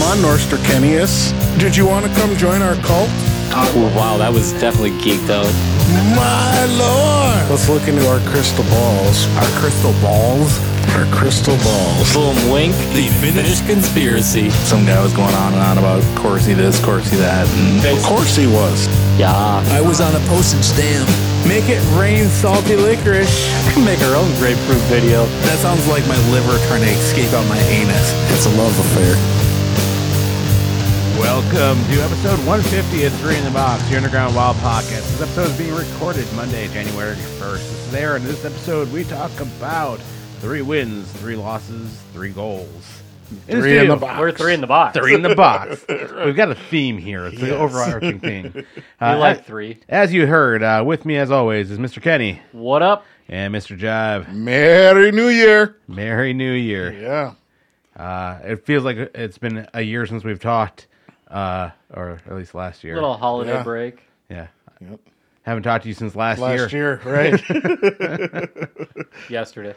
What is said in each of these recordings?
on, Norsterkenius. Did you want to come join our cult? Oh, wow, that was definitely geeked out. My lord! Let's look into our crystal balls. Our crystal balls? Our crystal balls. Boom, wink, the finished conspiracy. Some guy was going on and on about Corsi this, Corsi that. And Of course he was. Yeah. I was on a postage stamp. make it rain salty licorice. Make our own grapefruit video. That sounds like my liver trying to escape out my anus. It's a love affair. Welcome to episode 150 of 3 in the Box, the Underground Wild Podcast. This episode is being recorded Monday, January 1st. This is there. In this episode, we talk about 3 wins, 3 losses, 3 goals. Three in the box. We're 3 in the box. 3 in the box. We've got a theme here. It's the overarching theme. We like 3. As you heard, with me as always is Mr. Kenny What up? and Mr. Jive. Merry New Year. Merry New Year. Yeah. It feels like it's been a year since we've talked, or at least last year. Little holiday Yeah. break. Yeah. Yep. Haven't talked to you since last Last year, right? Yesterday.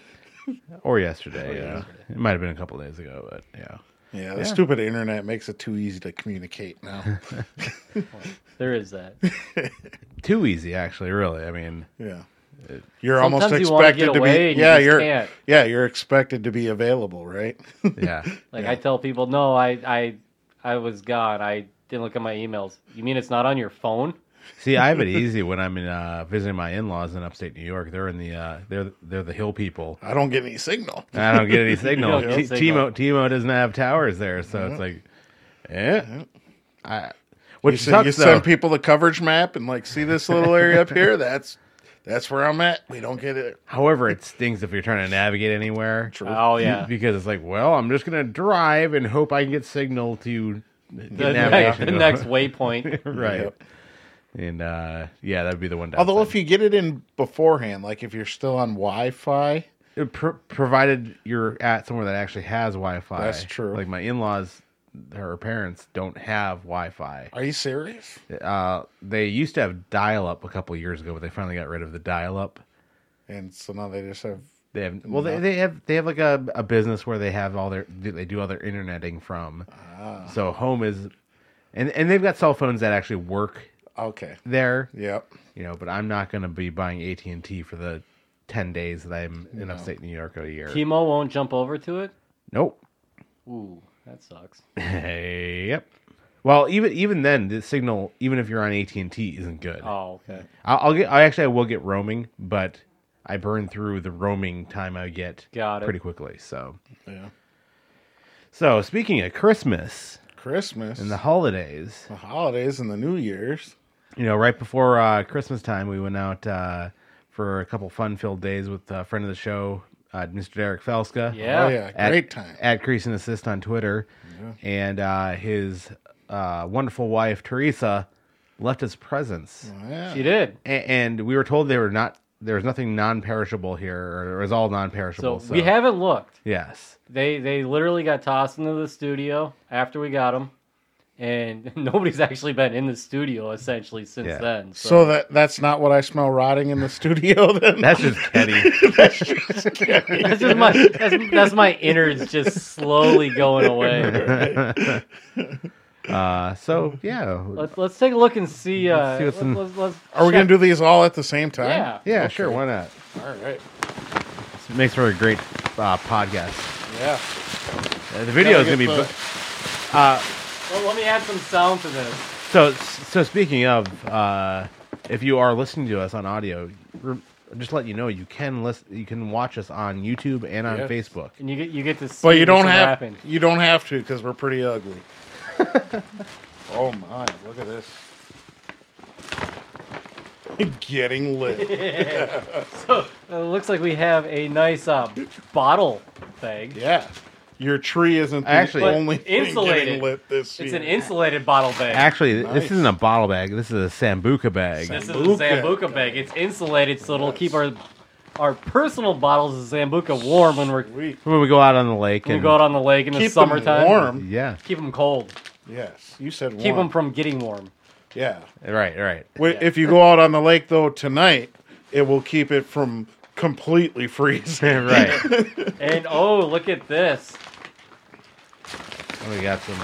Or yesterday. Yeah. It might have been a couple days ago, but yeah. Yeah, the stupid internet makes it too easy to communicate now. There is that. Too easy, actually, really. I mean, Yeah. You're almost Sometimes you wanna expected get to away be. and you Yeah, just can't. you're expected to be available, right? yeah. Like I tell people, no, I was gone. I didn't look at my emails. You mean it's not on your phone? See, I have it easy when I'm in visiting my in-laws in upstate New York. They're in the they're the hill people. I don't get any signal. I don't get any signal. You don't get signal. Timo doesn't have towers there, so it's like, You, which send, sucks you though. send people the coverage map and like, see this little area up here? That's where I'm at. We don't get it. However, it stings if you're trying to navigate anywhere. True. Oh yeah. Because it's like, well, I'm just gonna drive and hope I can get signal to get The navigation. next waypoint. right. Yep. And yeah, that'd be the one. Although downside. if you get it in beforehand, like if you're still on Wi-Fi, Provided you're at somewhere that actually has Wi-Fi. That's true. Like my in-laws, her parents don't have Wi-Fi. are you serious? They used to have dial-up a couple years ago, but they finally got rid of the dial-up. And so now they just have. They have they have like a business where they have they do all their interneting from. So home is, and they've got cell phones that actually work Okay. there. Yep. But I'm not going to be buying AT&T for the 10 days that I'm in upstate New York a year. Timo won't jump over to it? Nope. Ooh, that sucks. Yep. Well, even then, the signal, even if you're on AT&T, isn't good. Oh, okay. I will get roaming, but I burn through the roaming time I get Got it. pretty quickly. So, Yeah. Speaking of Christmas Christmas and the holidays, the holidays and the New Year's. right before Christmas time, we went out for a couple fun-filled days with a friend of the show, Mr. Derek Felska. Yeah. Oh yeah, great time. At Crease and Assist on Twitter. And his wonderful wife, Teresa, left us presents. Yeah. She did. And we were told there was nothing non-perishable here, or it was all non-perishable. So we haven't looked. Yes. They literally got tossed into the studio after we got them, and nobody's actually been in the studio essentially since Yeah. then. So that's not what I smell rotting in the studio then? That's just Kenny. that's just that's my innards just slowly going away. Yeah. Let's take a look and see. see what's in- let's Are we check. going to do these all at the same time? Yeah. Yeah, Okay. sure. Why not? All right. It makes for a great podcast. Yeah. The video is Gotta going to be... get Well, let me add some sound to this. So speaking of, if you are listening to us on audio, just let you know you can watch us on YouTube and on Yes. Facebook. And you get to see. But you don't this have happen. you don't have to because we're pretty ugly. Oh my! Look at this. Getting lit. It looks like we have a nice bottle thing. Yeah. Your tree isn't the Actually- only thing Insulated. getting lit this year. It's an insulated bottle bag. Actually, Nice. this isn't a bottle bag. This is a Sambuca bag. This is a Sambuca. Sambuca bag. It's insulated, so it'll keep our personal bottles of Sambuca warm when Sweet. When we go out on the lake we and go out on the lake in the Keep them summertime. warm. yeah, Keep them cold. Yes. You said warm. Keep them from getting warm. Yeah. right. If you go out on the lake though tonight, it will keep it from completely freezing. right. And oh, look at this. We got some.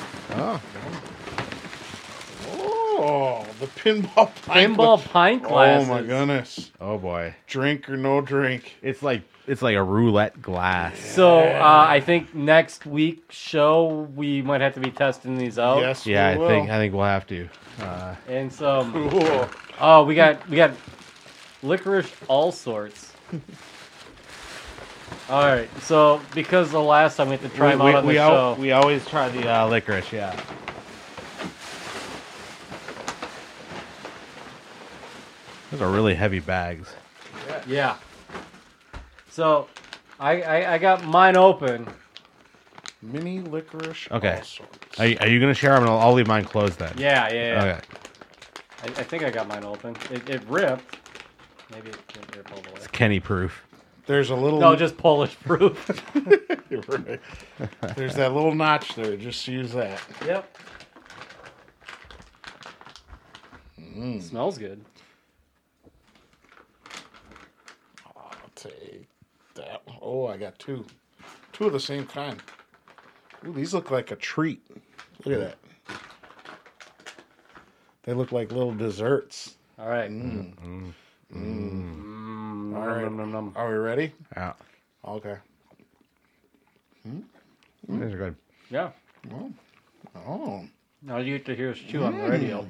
Oh, the pinball pint. Pinball pint glasses. Oh my goodness! Oh boy, Drink or no drink? it's like a roulette glass. So I think next week's show we might have to be testing these out. Yes. Yeah, we I think we'll have to. And some. Cool. Oh, we got licorice all sorts. All right. So because the last time we had to try them out on the show. We always try the licorice. Yeah. Those are really heavy bags. Yeah. So I got mine open. Mini licorice. Okay. All sorts. Are you gonna share them? I'll leave mine closed then. Yeah. Okay. I think I got mine open. It ripped. Maybe it didn't rip all the way. It's Kenny proof. There's a little. No, just Polish proof. You're right. There's that little notch there. Just use that. Yep. Smells good. I'll take that. Oh, I got two. Two of the same kind. Ooh, these look like a treat. Look at that. They look like little desserts. All right. All right. Nom, nom. Are we ready? Yeah. Okay. These are good. Yeah. Oh. Now you get to hear us chew on the radio.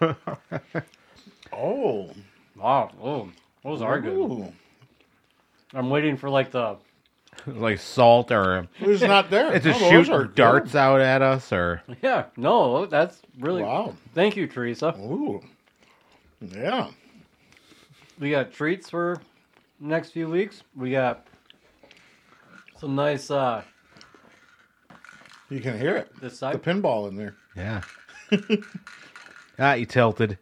Oh. Wow. Oh, those are good. Ooh. I'm waiting for like the. Like salt or Who's not there? it's just Oh, those are shoot darts out at us or Yeah. No, that's really. Wow. Thank you, Teresa. Good. Ooh. Yeah. We got treats for the next few weeks. We got some nice. You can hear it. This The side. pinball in there. yeah. You tilted.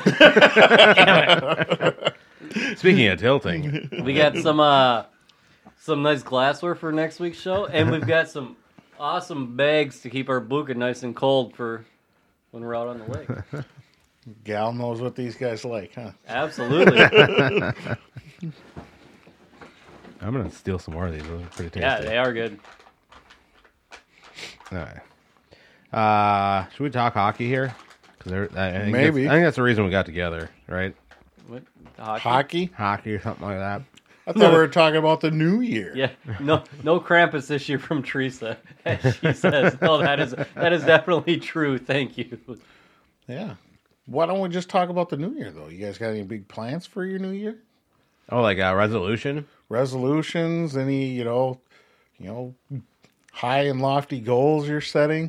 Speaking of tilting, We got some nice glassware for next week's show, and we've got some awesome bags to keep our buka nice and cold for when we're out on the lake. Gal knows what these guys like, huh? Absolutely. I'm gonna steal some more of these. Those are pretty tasty. Yeah, they are good. All right. Should we talk hockey here? Because Maybe. I think that's the reason we got together, right? What? Hockey? Hockey? Hockey or something like that. I thought we were talking about the new year. Yeah. No Krampus this year from Teresa. She says, no, that is definitely true. Thank you. Yeah. Why don't we just talk about the new year, though? You guys got any big plans for your new year? Oh, like a resolution? Resolutions? Any, you know, high and lofty goals you're setting?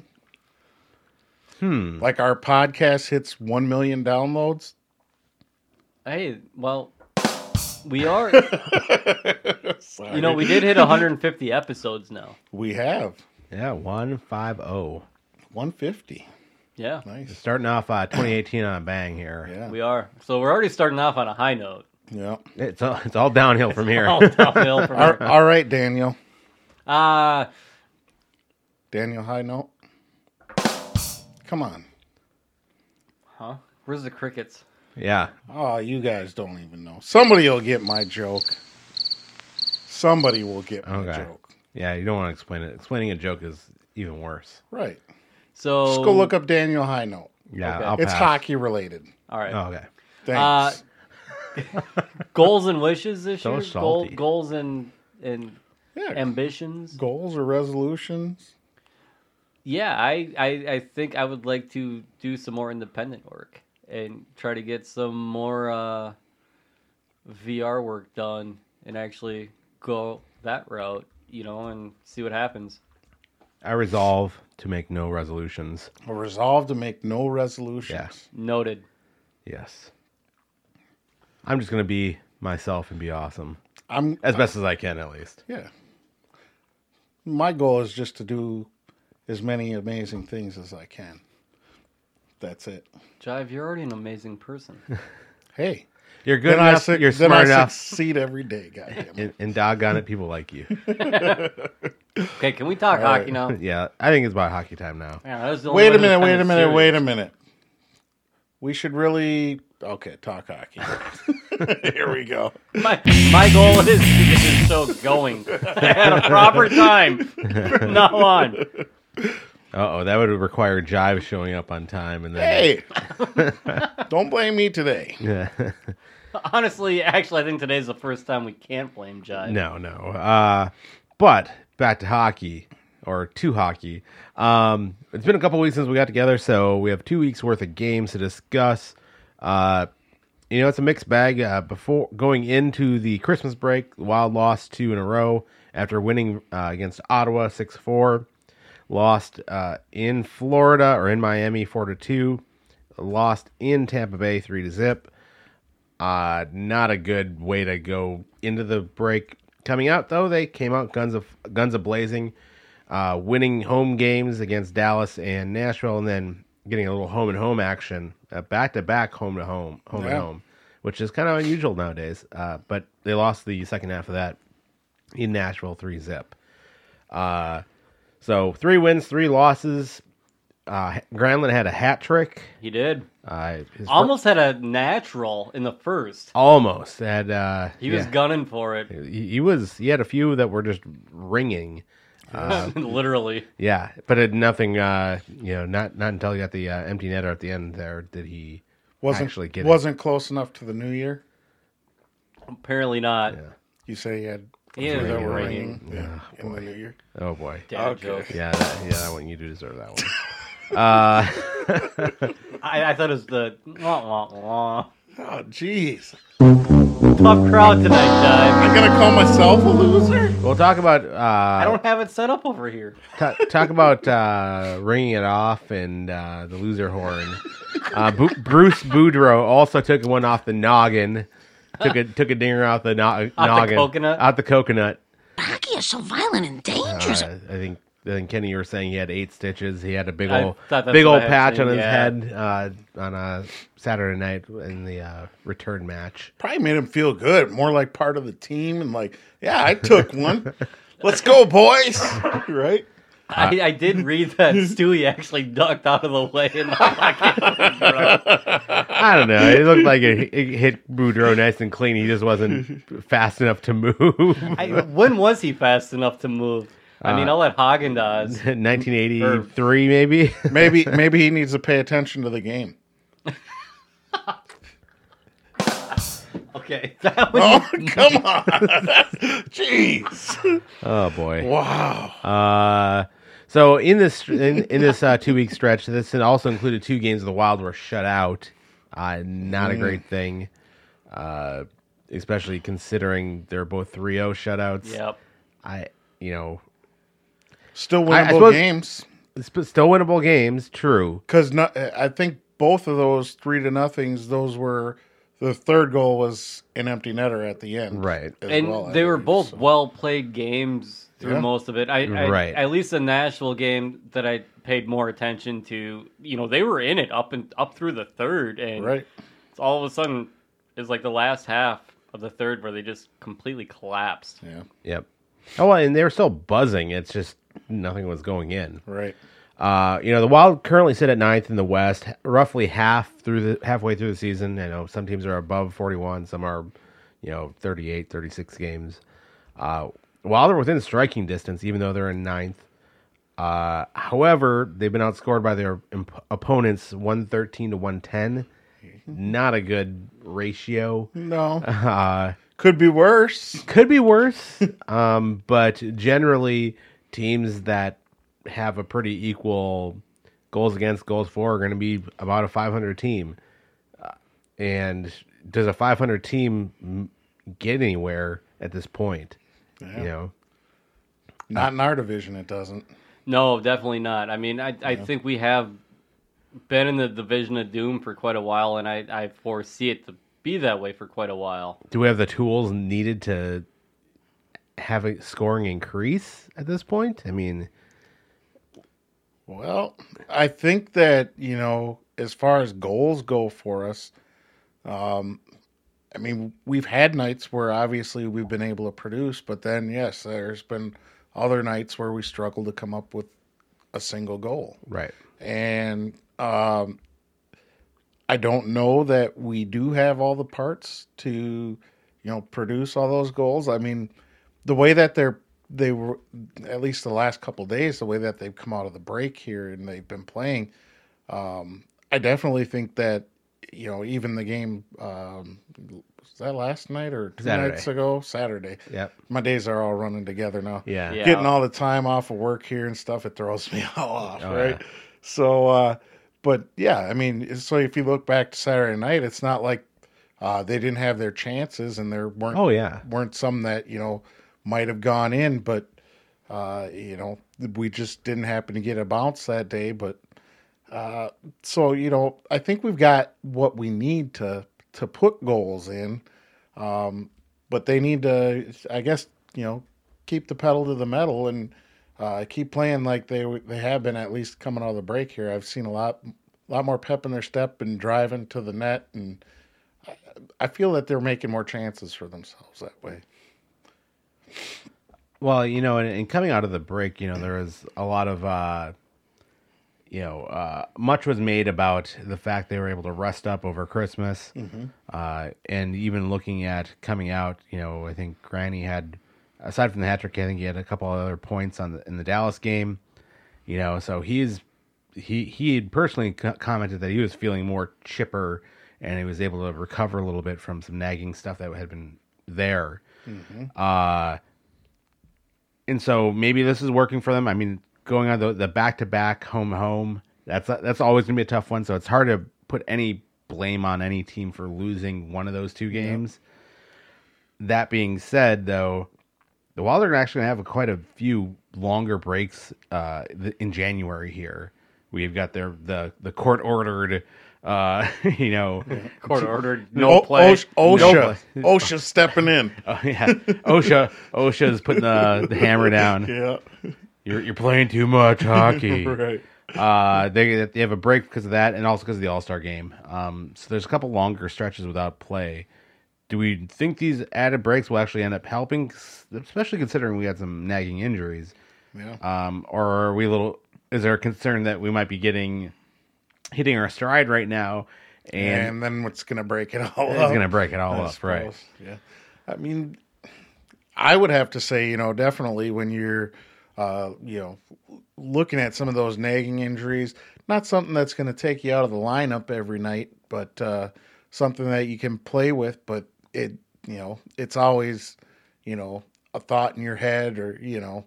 Like our podcast hits 1 million downloads? Hey, well, we are. Sorry. We did hit 150 episodes now. We have. Yeah, 150. 150. Yeah, Nice. Starting off 2018 on a bang here. Yeah. we are. So we're already starting off on a high note. Yeah. It's all downhill from here. All downhill from here. All right, Daniel. Uh, Daniel High Note. Come on. huh? Where's the crickets? Yeah. Oh, you guys don't even know. Somebody will get my joke. Somebody will get my Okay. joke. Yeah, you don't want to explain it. Explaining a joke is even worse. Right. So Just go look up Daniel High Note. Yeah, Okay. I'll It's pass. hockey related. All right. Oh, okay. Thanks. Goals and wishes this So year. salty. Goals and Yeah. ambitions. Goals or resolutions? Yeah, I think I would like to do some more independent work and try to get some more VR work done and actually go that route, and see what happens. I resolve to make no resolutions. A resolve to make no resolutions. Yeah. Noted. Yes. I'm just going to be myself and be awesome. I'm As best as I can, at least. yeah. My goal is just to do as many amazing things as I can. That's it. Jive, you're already an amazing person. Hey. You're good Then enough. You're then smart I enough. succeed every day, goddamn. And doggone it, people like you. Okay, can we talk All right. hockey now? Yeah, I think it's about hockey time now. Yeah, that was the only Wait a one that minute, was wait a kinda minute, wait serious. a minute. We should really talk hockey. Here we go. My goal is to get this show going at a proper time from now on. Uh-oh, that would require Jive showing up on time. And then, Hey, don't blame me today. Yeah. Honestly, actually, I think today's the first time we can't blame Jive. No. But back to hockey, or to hockey. It's been a couple weeks since we got together, so we have 2 weeks worth of games to discuss. It's a mixed bag. Before going into the Christmas break, the Wild lost 2 in a row after winning against Ottawa 6-4. Lost in Florida, or in Miami, 4-2. Lost in Tampa Bay 3-0. Not a good way to go into the break. Coming out, though, they came out guns a blazing, winning home games against Dallas and Nashville, and then getting a little home and home action, back-to-back home and home, which is kind of unusual nowadays. But they lost the second half of that in Nashville 3-0. So 3 wins, 3 losses. Granlund had a hat trick. He did. His Almost had a natural in the first. almost had. He was gunning for it. He had a few that were just ringing. Literally. Yeah, but it nothing. Not until he got the empty netter at the end there did he actually get it. Wasn't close enough to the new year. Apparently not. Yeah. You say he had He three had that were ringing. ringing in the new year. Oh boy. Dad Okay. jokes. Yeah, that one you do deserve that one. I thought it was the wah, wah, wah. Oh, jeez. Tough crowd tonight, Jive. I'm gonna call myself a loser. We'll talk about. I don't have it set up over here. Talk about ringing it off and the loser horn. Bruce Boudreau also took one off the noggin. Took a dinger off the noggin. coconut? Out the coconut. Hockey is so violent and dangerous. I think Kenny, you were saying he had 8 stitches. He had a big I old thought that's what I had patch seen, on his yeah. head on a Saturday night in the return match. Probably made him feel good, more like part of the team, and like, yeah, I took one. Let's go, boys! Right? I did read that Stewie actually ducked out of the way and I don't know. It looked like it hit Boudreau nice and clean. He just wasn't fast enough to move. when was he fast enough to move? I mean, I'll let Haagen-Dazs. 1983, maybe. Maybe he needs to pay attention to the game. Okay, that was Oh, come on! Jeez! Oh boy. Wow. So in this 2-week stretch, this also included 2 games the Wild were shut out. Not a great thing, especially considering they're both 3-0 shutouts. Yep. Still I winnable suppose- games. Still winnable games, true. Because I think both of those 3-0, those were the third goal was an empty netter at the end, Right. as And well, I they were believe, both so. well played games through Yeah. most of it. Right. At least the Nashville game that I paid more attention to. They were in it up through the third, and Right. all of a sudden it's like the last half of the third where they just completely collapsed. Yeah. Yep. Oh, and they were still buzzing. It's just nothing was going in. Right. The Wild currently sit at 9th in the West, roughly halfway through the season. I know some teams are above 41, some are, 38, 36 games. Wild are within striking distance, even though they're in 9th. However, they've been outscored by their opponents 113 to 110. Not a good ratio. No. Could be worse. Could be worse, but generally, teams that have a pretty equal goals against, goals for are going to be about a 500 team. And does a 500 team get anywhere at this point? Yeah. Not in our division, it doesn't. No, definitely not. I mean, I think we have been in the division of doom for quite a while, and I foresee it to be that way for quite a while. Do we have the tools needed to have a scoring increase at this point? I mean, Well, I think that, as far as goals go for us, we've had nights where obviously we've been able to produce, but then, yes, there's been other nights where we struggle to come up with a single goal. right. And I don't know that we do have all the parts to, produce all those goals. I mean, the way that they're they were, at least the last couple of days, the way that they've come out of the break here and they've been playing, I definitely think that, even the game, was that last night or 2 Saturday. nights ago? Saturday. Yep. My days are all running together now. Yeah. Yeah. Getting all the time off of work here and stuff, it throws me all off, Oh, right? yeah. So, but yeah, I mean, so if you look back to Saturday night, it's not like they didn't have their chances and there weren't Oh, yeah. weren't some that, might have gone in, but, we just didn't happen to get a bounce that day. But, so, I think we've got what we need to put goals in. But they need to, I guess, keep the pedal to the metal and keep playing like they have been, at least coming out of the break here. I've seen a lot more pep in their step and driving to the net, and I feel that they're making more chances for themselves that way. Well, and coming out of the break, there was a lot of, much was made about the fact they were able to rest up over Christmas. And even looking at coming out, I think Granny had, aside from the hat trick, I think he had a couple other points in the Dallas game. So he had personally commented that he was feeling more chipper and he was able to recover a little bit from some nagging stuff that had been there. And so maybe this is working for them. I mean, going on the back-to-back home, that's always going to be a tough one. So it's hard to put any blame on any team for losing one of those two games. Yep. That being said, though, the Wild are actually going to have quite a few longer breaks in January here. We've got the court-ordered, court-ordered no play. OSHA stepping in. Oh, yeah, OSHA's putting the hammer down. Yeah. You're playing too much hockey. Right. They have a break because of that, and also because of the All-Star game. So there's a couple longer stretches without play. Do we think these added breaks will actually end up helping, especially considering we had some nagging injuries? Yeah. Or are we is there a concern that we might be hitting our stride right now, and then what's going to break it all up? It's going to break it all I up, suppose. right? Yeah. I mean, I would have to say, definitely when you're, looking at some of those nagging injuries, not something that's going to take you out of the lineup every night, but something that you can play with. But it's always, a thought in your head, or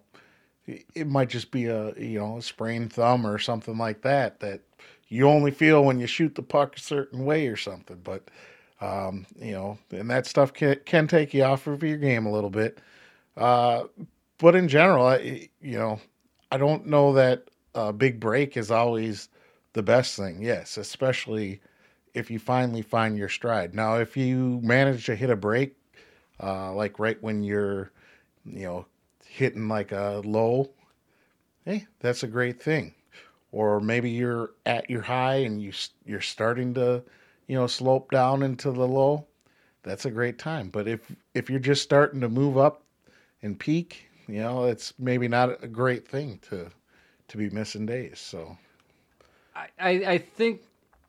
it might just be a sprained thumb or something like that you only feel when you shoot the puck a certain way or something. But and that stuff can take you off of your game a little bit. But in general, I don't know that a big break is always the best thing. Yes, especially if you finally find your stride. Now, if you manage to hit a break, like right when you're, hitting like a low, hey, that's a great thing. Or maybe you're at your high and you're starting to, slope down into the low. That's a great time. But if you're just starting to move up and peak, it's maybe not a great thing to be missing days. So I think,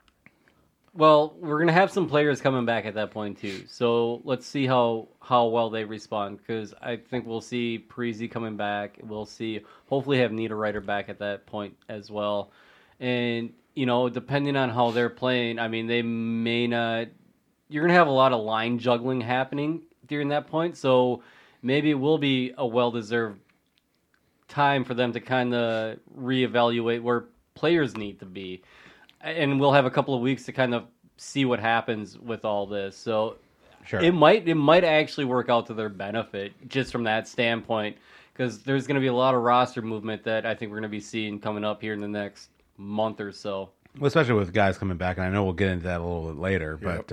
well, we're going to have some players coming back at that point too. So let's see how well they respond, because I think we'll see Parise coming back. We'll see, hopefully have Niederreiter back at that point as well. And, depending on how they're playing, I mean, they may not, you're going to have a lot of line juggling happening during that point. So maybe it will be a well-deserved time for them to kind of reevaluate where players need to be. And we'll have a couple of weeks to kind of see what happens with all this. So Sure. it might actually work out to their benefit just from that standpoint, because there's going to be a lot of roster movement that I think we're going to be seeing coming up here in the next month or so. Well, especially with guys coming back, and I know we'll get into that a little bit later, Yep.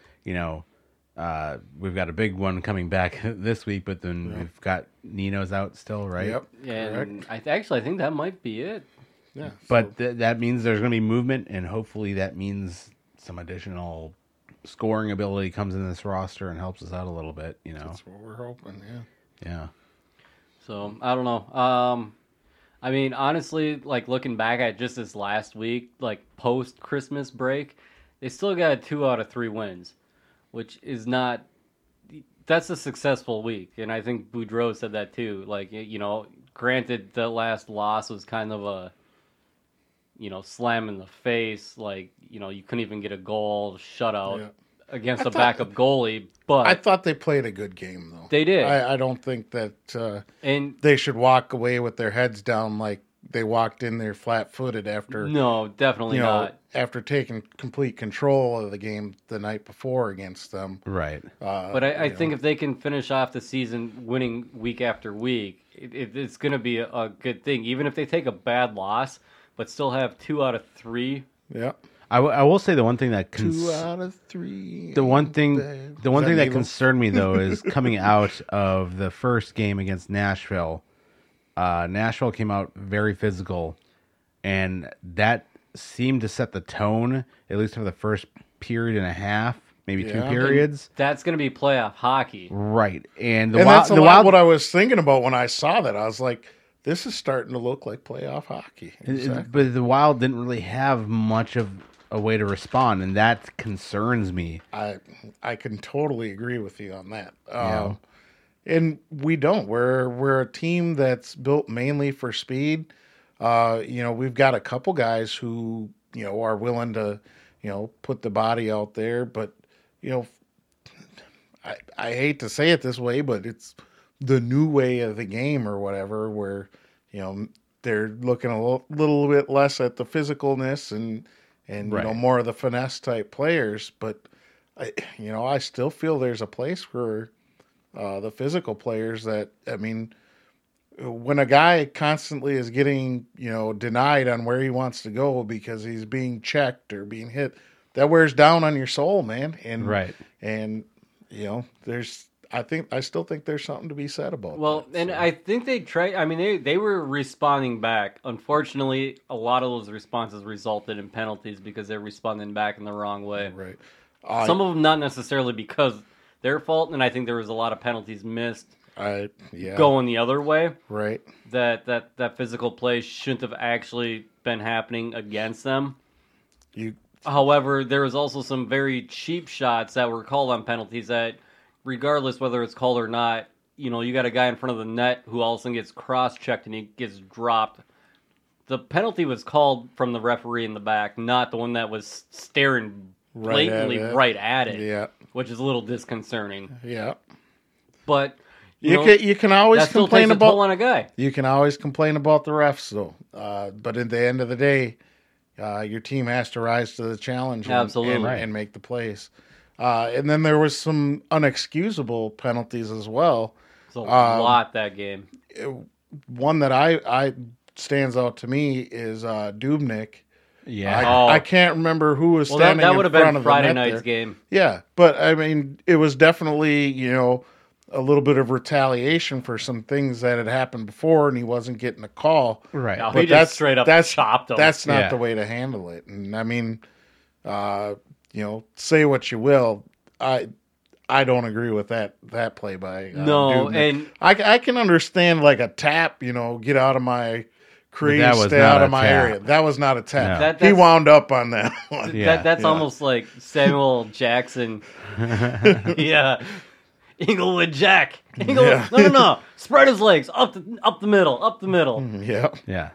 but we've got a big one coming back this week, but then we've got Nino's out still, right? Yep. And I think that might be it. Yeah. But that means there's going to be movement, and hopefully that means some additional scoring ability comes in this roster and helps us out a little bit, That's what we're hoping, yeah. Yeah. So I don't know. I mean, honestly, like looking back at just this last week, like post Christmas break, they still got 2 out of 3 wins, which is not that's a successful week, and I think Boudreaux said that too. Like, granted, the last loss was kind of a, slam in the face. Like, you couldn't even get a goal, shutout against a backup goalie. But I thought they played a good game, though. They did. I don't think that and they should walk away with their heads down like they walked in there flat-footed after. No, definitely not. After taking complete control of the game the night before against them. Right. But I think if they can finish off the season winning week after week, it's going to be a good thing. Even if they take a bad loss, but still have 2 out of 3. Yeah. I will say the one thing that 2 out of 3. The one thing that concerned me though is coming out of the first game against Nashville. Nashville came out very physical, and that seemed to set the tone, at least for the first period and a half, maybe 2 periods. That's going to be playoff hockey. Right. And that's what I was thinking about when I saw that. I was like, this is starting to look like playoff hockey. Exactly. But the Wild didn't really have much of a way to respond, and that concerns me. I can totally agree with you on that. And we don't. We're a team that's built mainly for speed. We've got a couple guys who, are willing to, put the body out there. But, I hate to say it this way, but it's the new way of the game or whatever, where, they're looking a little bit less at the physicalness and right. More of the finesse type players. But, I still feel there's a place for the physical players that, when a guy constantly is getting, denied on where he wants to go because he's being checked or being hit, that wears down on your soul, man. And right. And I still think there's something to be said about that. And I think they tried. They were responding back. Unfortunately, a lot of those responses resulted in penalties because they're responding back in the wrong way. Right. Some of them not necessarily because their fault, and I think there was a lot of penalties missed. Going the other way, right? That physical play shouldn't have actually been happening against them. However, there was also some very cheap shots that were called on penalties that, regardless whether it's called or not, you got a guy in front of the net who all of a sudden gets cross-checked and he gets dropped. The penalty was called from the referee in the back, not the one that was staring blatantly right at it. Yeah, which is a little disconcerting. Yeah, but. You can always complain about on a guy. You can always complain about the refs, though. But at the end of the day, your team has to rise to the challenge and make the plays. And then there was some unexcusable penalties as well. There's a lot that game. One that I stands out to me is Dubnyk. Yeah, I can't remember who was standing that would in have front been of Friday the net night's there. game. Yeah, but it was definitely a little bit of retaliation for some things that had happened before, and he wasn't getting a call. Right. No, he just straight up chopped him. That's not the way to handle it. And say what you will, I don't agree with that play by no, Dubnyk. and I can understand like a tap, get out of my crease, stay out of my area. That was not a tap. No. He wound up on that one. That's almost like Samuel Jackson. Yeah. Inglewood Jack. No. Spread his legs up the middle. Yeah. Yeah.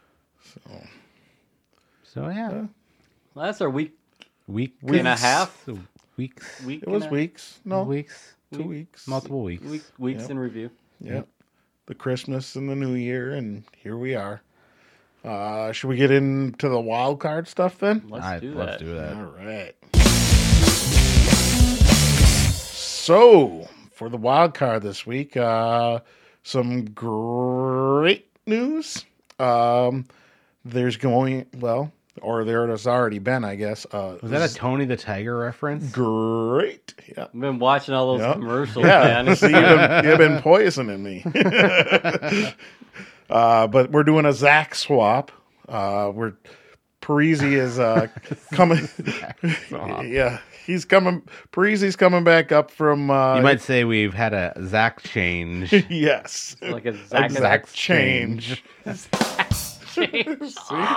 So yeah. Well, that's our week and a half. Weeks. Week. It was weeks. No. Weeks. 2 weeks. Multiple weeks. Weeks in review. Yep. The Christmas and the New Year, and here we are. Should we get into the wild card stuff then? Let's do that. All right. So, for the wild card this week, some great news. There has already been, I guess. Was that a Tony the Tiger reference? Great. Yeah. I've been watching all those commercials, yeah. man. See, you've been poisoning me. But we're doing a Zach swap. Parise is coming. Yeah. He's coming. Parise's coming back up from. You might say we've had a Zach change. Yes, like a Zach change. change.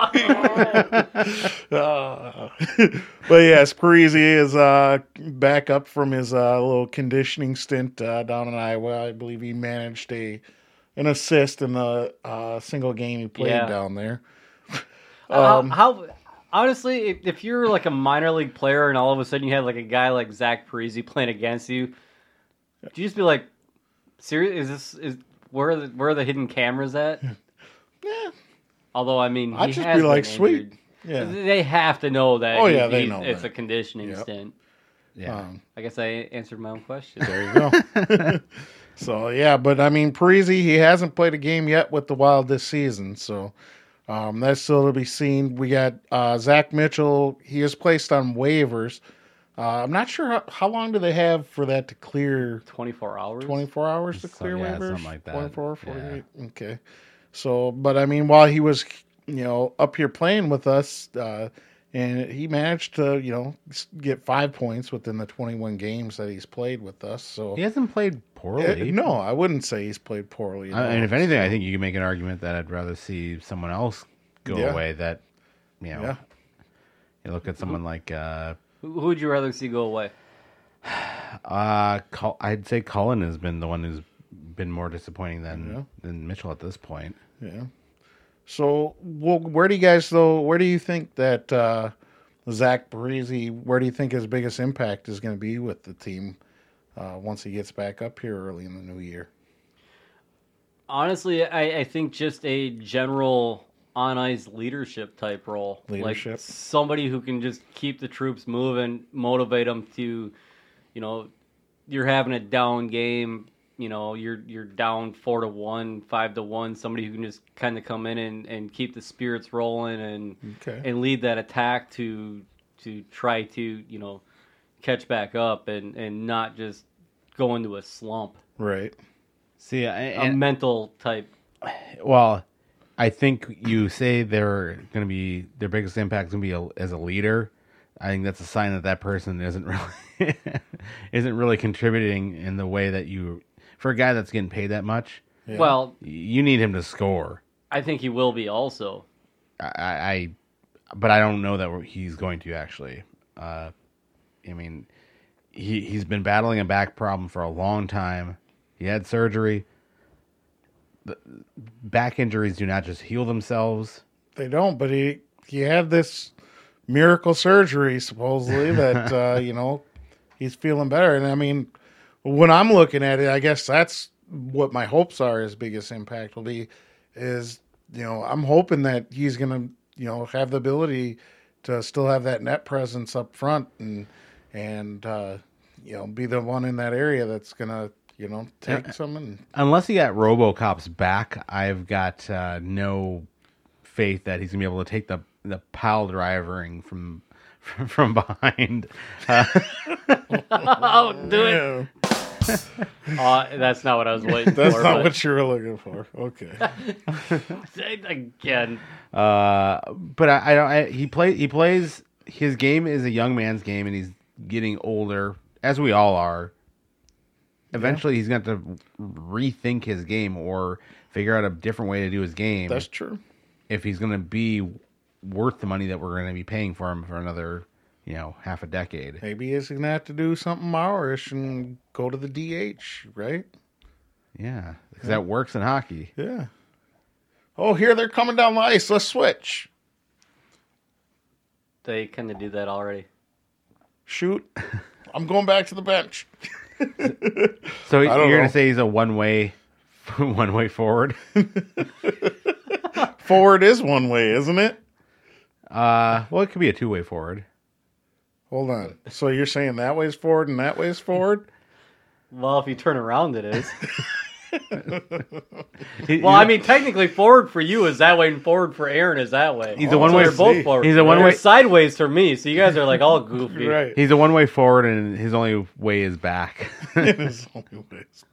But yes, Parisi is back up from his little conditioning stint down in Iowa. I believe he managed an assist in the single game he played down there. How honestly, if you're like a minor league player and all of a sudden you have like a guy like Zach Parisi playing against you, do you just be like, "Serious? Where are the hidden cameras at?" Yeah. Although I mean, I'd he just has be been like, "Sweet." injured. Yeah. They have to know that. Oh, yeah, they know it's that. a conditioning stint. Yeah. I guess I answered my own question. There you go. So, yeah, but I mean, Parisi, he hasn't played a game yet with the Wild this season. So, that's still to be seen. We got Zach Mitchell. He is placed on waivers. I'm not sure how long do they have for that to clear. 24 hours. 24 hours to So, clear yeah, waivers? something like that. 24, 48. Okay. So, but I mean, while he was, up here playing with us, and he managed to, get 5 points within the 21 games that he's played with us. So He hasn't played poorly. no, I wouldn't say he's played poorly. I mean, if anything, I think you can make an argument that I'd rather see someone else go Yeah. away. That Yeah. you look at someone like Who would you rather see go away? I'd say Cullen has been the one who's been more disappointing than Mitchell at this point. Yeah. So, well, where do you think that Zach Parisi, where do you think his biggest impact is going to be with the team once he gets back up here early in the new year? Honestly, I think just a general on-ice leadership type role. Leadership. Like somebody who can just keep the troops moving, motivate them to, you're having a down game, you're down 4-1, 5-1, somebody who can just kind of come in and keep the spirits rolling and lead that attack to try to, catch back up and not just go into a slump. Right. See, A mental type. well, I think you say their biggest impact is going to be as a leader. I think that's a sign that person isn't really contributing in the way that for a guy that's getting paid that much. Yeah. Well, You need him to score. I think he will be also. But I don't know that he's going to actually. I mean, he's been battling a back problem for a long time. He had surgery. The back injuries do not just heal themselves. They don't, but he had this miracle surgery supposedly that he's feeling better. And I mean, when I'm looking at it, I guess that's what my hopes are. His biggest impact will be is I'm hoping that he's gonna have the ability to still have that net presence up front and be the one in that area that's gonna take some and Unless he got RoboCop's back, I've got no faith that he's gonna be able to take the pile drivering from behind. Oh, do it. That's not what I was waiting that's for. not what you were looking for. Okay. Again. But he plays. His game is a young man's game, and he's getting older, as we all are. Eventually, he's going to have to rethink his game or figure out a different way to do his game. That's true. If he's going to be worth the money that we're going to be paying for him for another, half a decade. Maybe he's gonna have to do something Maurish and go to the DH, right? Yeah, because that works in hockey. Yeah. Oh, here they're coming down the ice. Let's switch. They kind of do that already. Shoot. I'm going back to the bench. So you're know. going to say he's a one-way forward? Forward is one way, isn't it? Well, it could be a two-way forward. Hold on. So you're saying that way's forward and that way's forward? Well, if you turn around, it is. Well, I mean, technically, forward for you is that way, and forward for Aaron is that way. He's a one-way. So they're both forward. He's a one-way. They're sideways for me, so you guys are like all goofy. Right. He's a one-way forward, and his only way is back. His only way is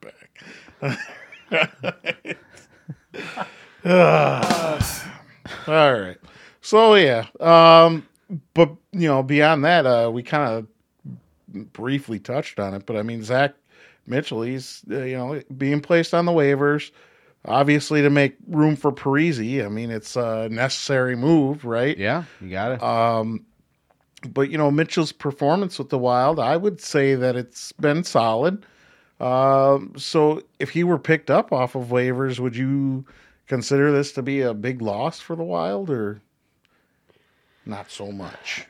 back. All right. So, yeah. But, beyond that, we kind of briefly touched on it. But, I mean, Zach Mitchell, he's, being placed on the waivers. obviously to make room for Parise. I mean, it's a necessary move, right? Yeah, you got it. But, Mitchell's performance with the Wild, I would say that it's been solid. So if he were picked up off of waivers, would you consider this to be a big loss for the Wild, or not so much?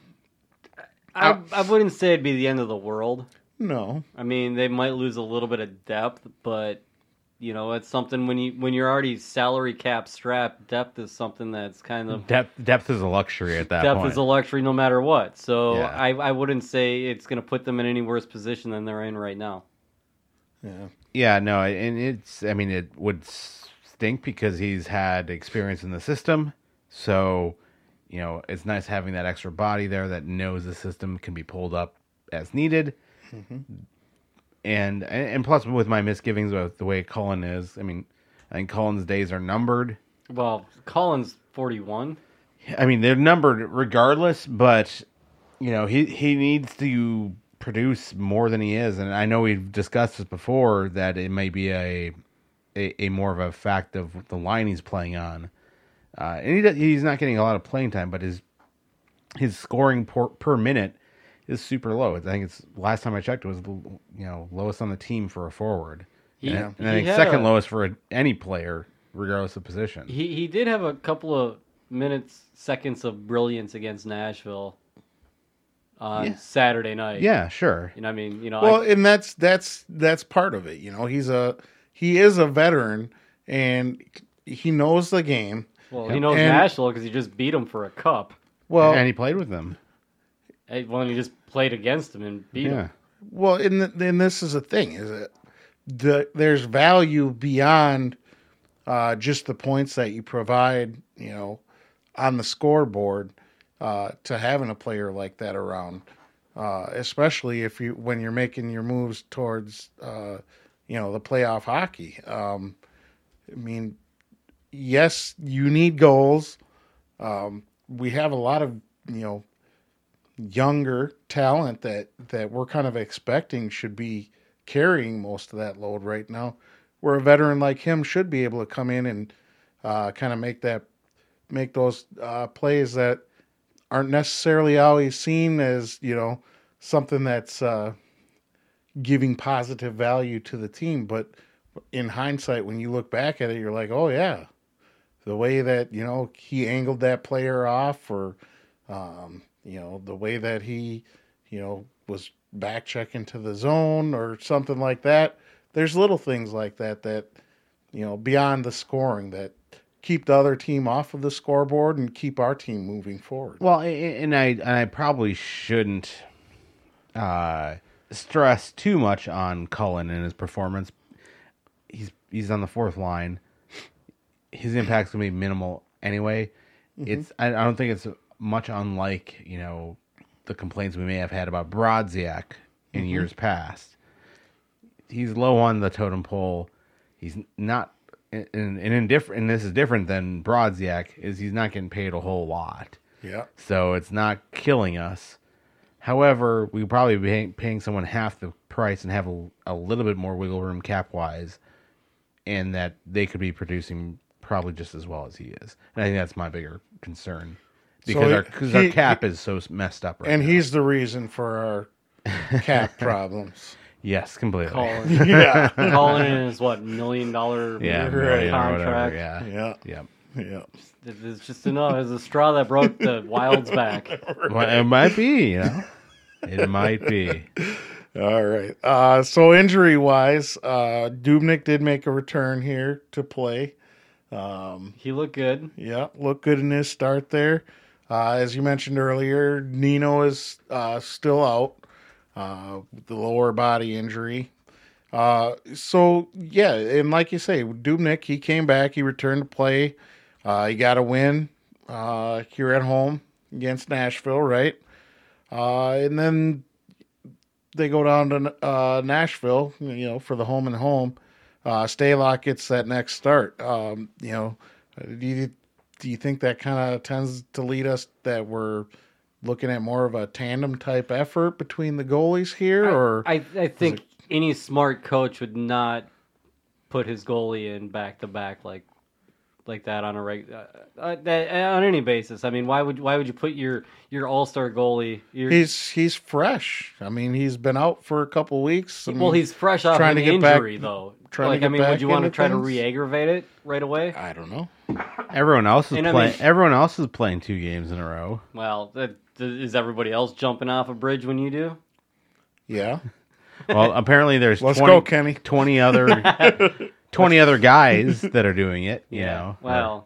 I wouldn't say it'd be the end of the world. No. I mean, they might lose a little bit of depth, but it's something when you're already salary cap strapped. Depth is something that's kind of Depth is a luxury at that depth point. is a luxury no matter what. So Yeah. I wouldn't say it's going to put them in any worse position than they're in right now. Yeah. Yeah, no, and it would stink because he's had experience in the system. So, it's nice having that extra body there that knows the system can be pulled up as needed. Mm-hmm. And plus, with my misgivings about the way Cullen is, I think Cullen's days are numbered. Well, Collins 41. They're numbered regardless, but he needs to produce more than he is, and I know we've discussed this before that it may be a more of a fact of the line he's playing on, and he's not getting a lot of playing time, but his scoring per minute is super low. I think it's last time I checked it was lowest on the team for a forward, and I think second lowest for any player regardless of position. He did have a couple of seconds of brilliance against Nashville on Saturday night. Yeah, sure. Well, and that's part of it. He is a veteran and he knows the game. Well, he knows Nashville because he just beat him for a cup. Well, and he played with them. Well, he just played against him and beat him. Well, and this is the thing: is that there's value beyond just the points that you provide, on the scoreboard, to having a player like that around, especially when you're making your moves towards, the playoff hockey. Yes, you need goals. We have a lot of, younger talent that we're kind of expecting should be carrying most of that load right now, where a veteran like him should be able to come in and kind of make those plays that aren't necessarily always seen as, something that's giving positive value to the team. But in hindsight, when you look back at it, you're like, oh yeah, the way that, he angled that player off, or, the way that he, was back checking to the zone or something like that. There's little things like that, beyond the scoring that keep the other team off of the scoreboard and keep our team moving forward. Well, and I probably shouldn't stress too much on Cullen and his performance. He's on the fourth line. His impact's gonna be minimal anyway. Mm-hmm. I don't think it's much unlike the complaints we may have had about Brodziak in years past. He's low on the totem pole. He's not, and this is different than Brodziak, is he's not getting paid a whole lot. Yeah. So it's not killing us. However, we could probably be paying someone half the price and have a little bit more wiggle room cap-wise, and that they could be producing probably just as well as he is. And I think that's my bigger concern. Because our cap is so messed up right now. And he's the reason for our cap problems. Yes, completely. Calling in his $1 million contract. Yeah. It's just enough. It's a straw that broke the Wild's back. Well, it might be, It might be. All right. So injury-wise, Dubnyk did make a return here to play. He looked good. Yeah, looked good in his start there. As you mentioned earlier, Nino is still out with the lower body injury. So, yeah, and like you say, Dubnyk, he came back. He returned to play. He got a win here at home against Nashville, right? And then they go down to Nashville, for the home and home. Stalock gets that next start. Do you think that kind of tends to lead us that we're looking at more of a tandem type effort between the goalies here? I think any smart coach would not put his goalie in back to back like that on on any basis. I mean, why would you put your all-star goalie? He's fresh. I mean, he's been out for a couple weeks. Well, he's fresh off trying an to get back- injury, though. trying to Like, get I mean, would back you want to into try to things. re-aggravate it right away? I don't know. Everyone else is And I playing. mean- Everyone else is playing 2 games in a row. Well, is everybody else jumping off a bridge when you do? Yeah. Well, apparently there's Let's 20, go, Kenny. 20 other guys that are doing it. You know, Well,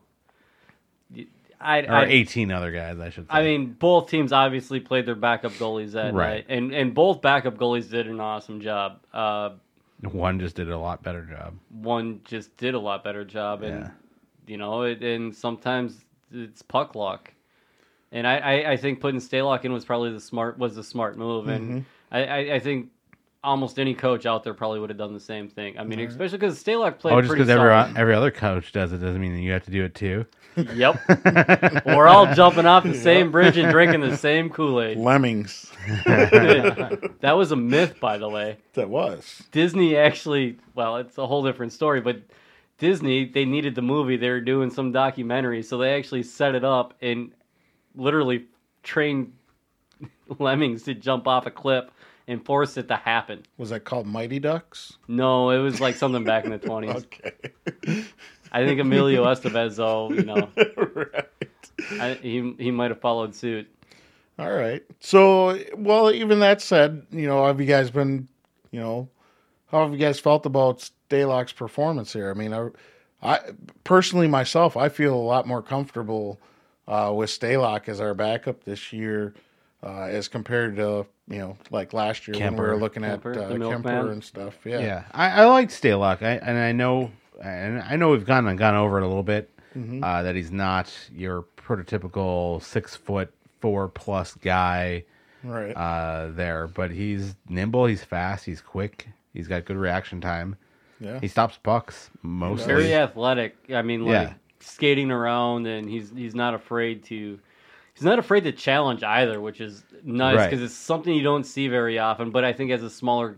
or 18 other guys, I should say. I mean, both teams obviously played their backup goalies that Right. night, and both backup goalies did an awesome job. one just did a lot better job. One just did a lot better job, and and sometimes it's puck luck. And I think putting Stalock in was probably the smart move, and I think almost any coach out there probably would have done the same thing. I mean, especially because Stalock played Just pretty because solid. every other coach does it doesn't mean that you have to do it too. Yep. We're all jumping off the same bridge and drinking the same Kool-Aid. Lemmings. That was a myth, by the way. That was. Disney actually, well, it's a whole different story, but Disney, they needed the movie. They were doing some documentary, so they actually set it up and literally trained lemmings to jump off a cliff and forced it to happen. Was that called Mighty Ducks? No, it was like something back in the 20s. Okay. I think Emilio Estevez, though, Right. he might have followed suit. All right. So, well, even that said, have you guys been, how have you guys felt about Stalock's performance here? I mean, I personally myself, I feel a lot more comfortable with Stalock as our backup this year as compared to, like last year when we were looking at Kemper, the Kemper milkman. and stuff. Yeah. Yeah, I like Stalock. I know we've gone over it a little bit. That he's not your prototypical 6'4" guy. Right. There, but he's nimble, he's fast, he's quick, he's got good reaction time. Yeah. He stops pucks mostly. Very athletic. I mean, like Yeah. skating around, and he's not afraid to. He's not afraid to challenge either, which is nice Right. because it's something you don't see very often. But I think as a smaller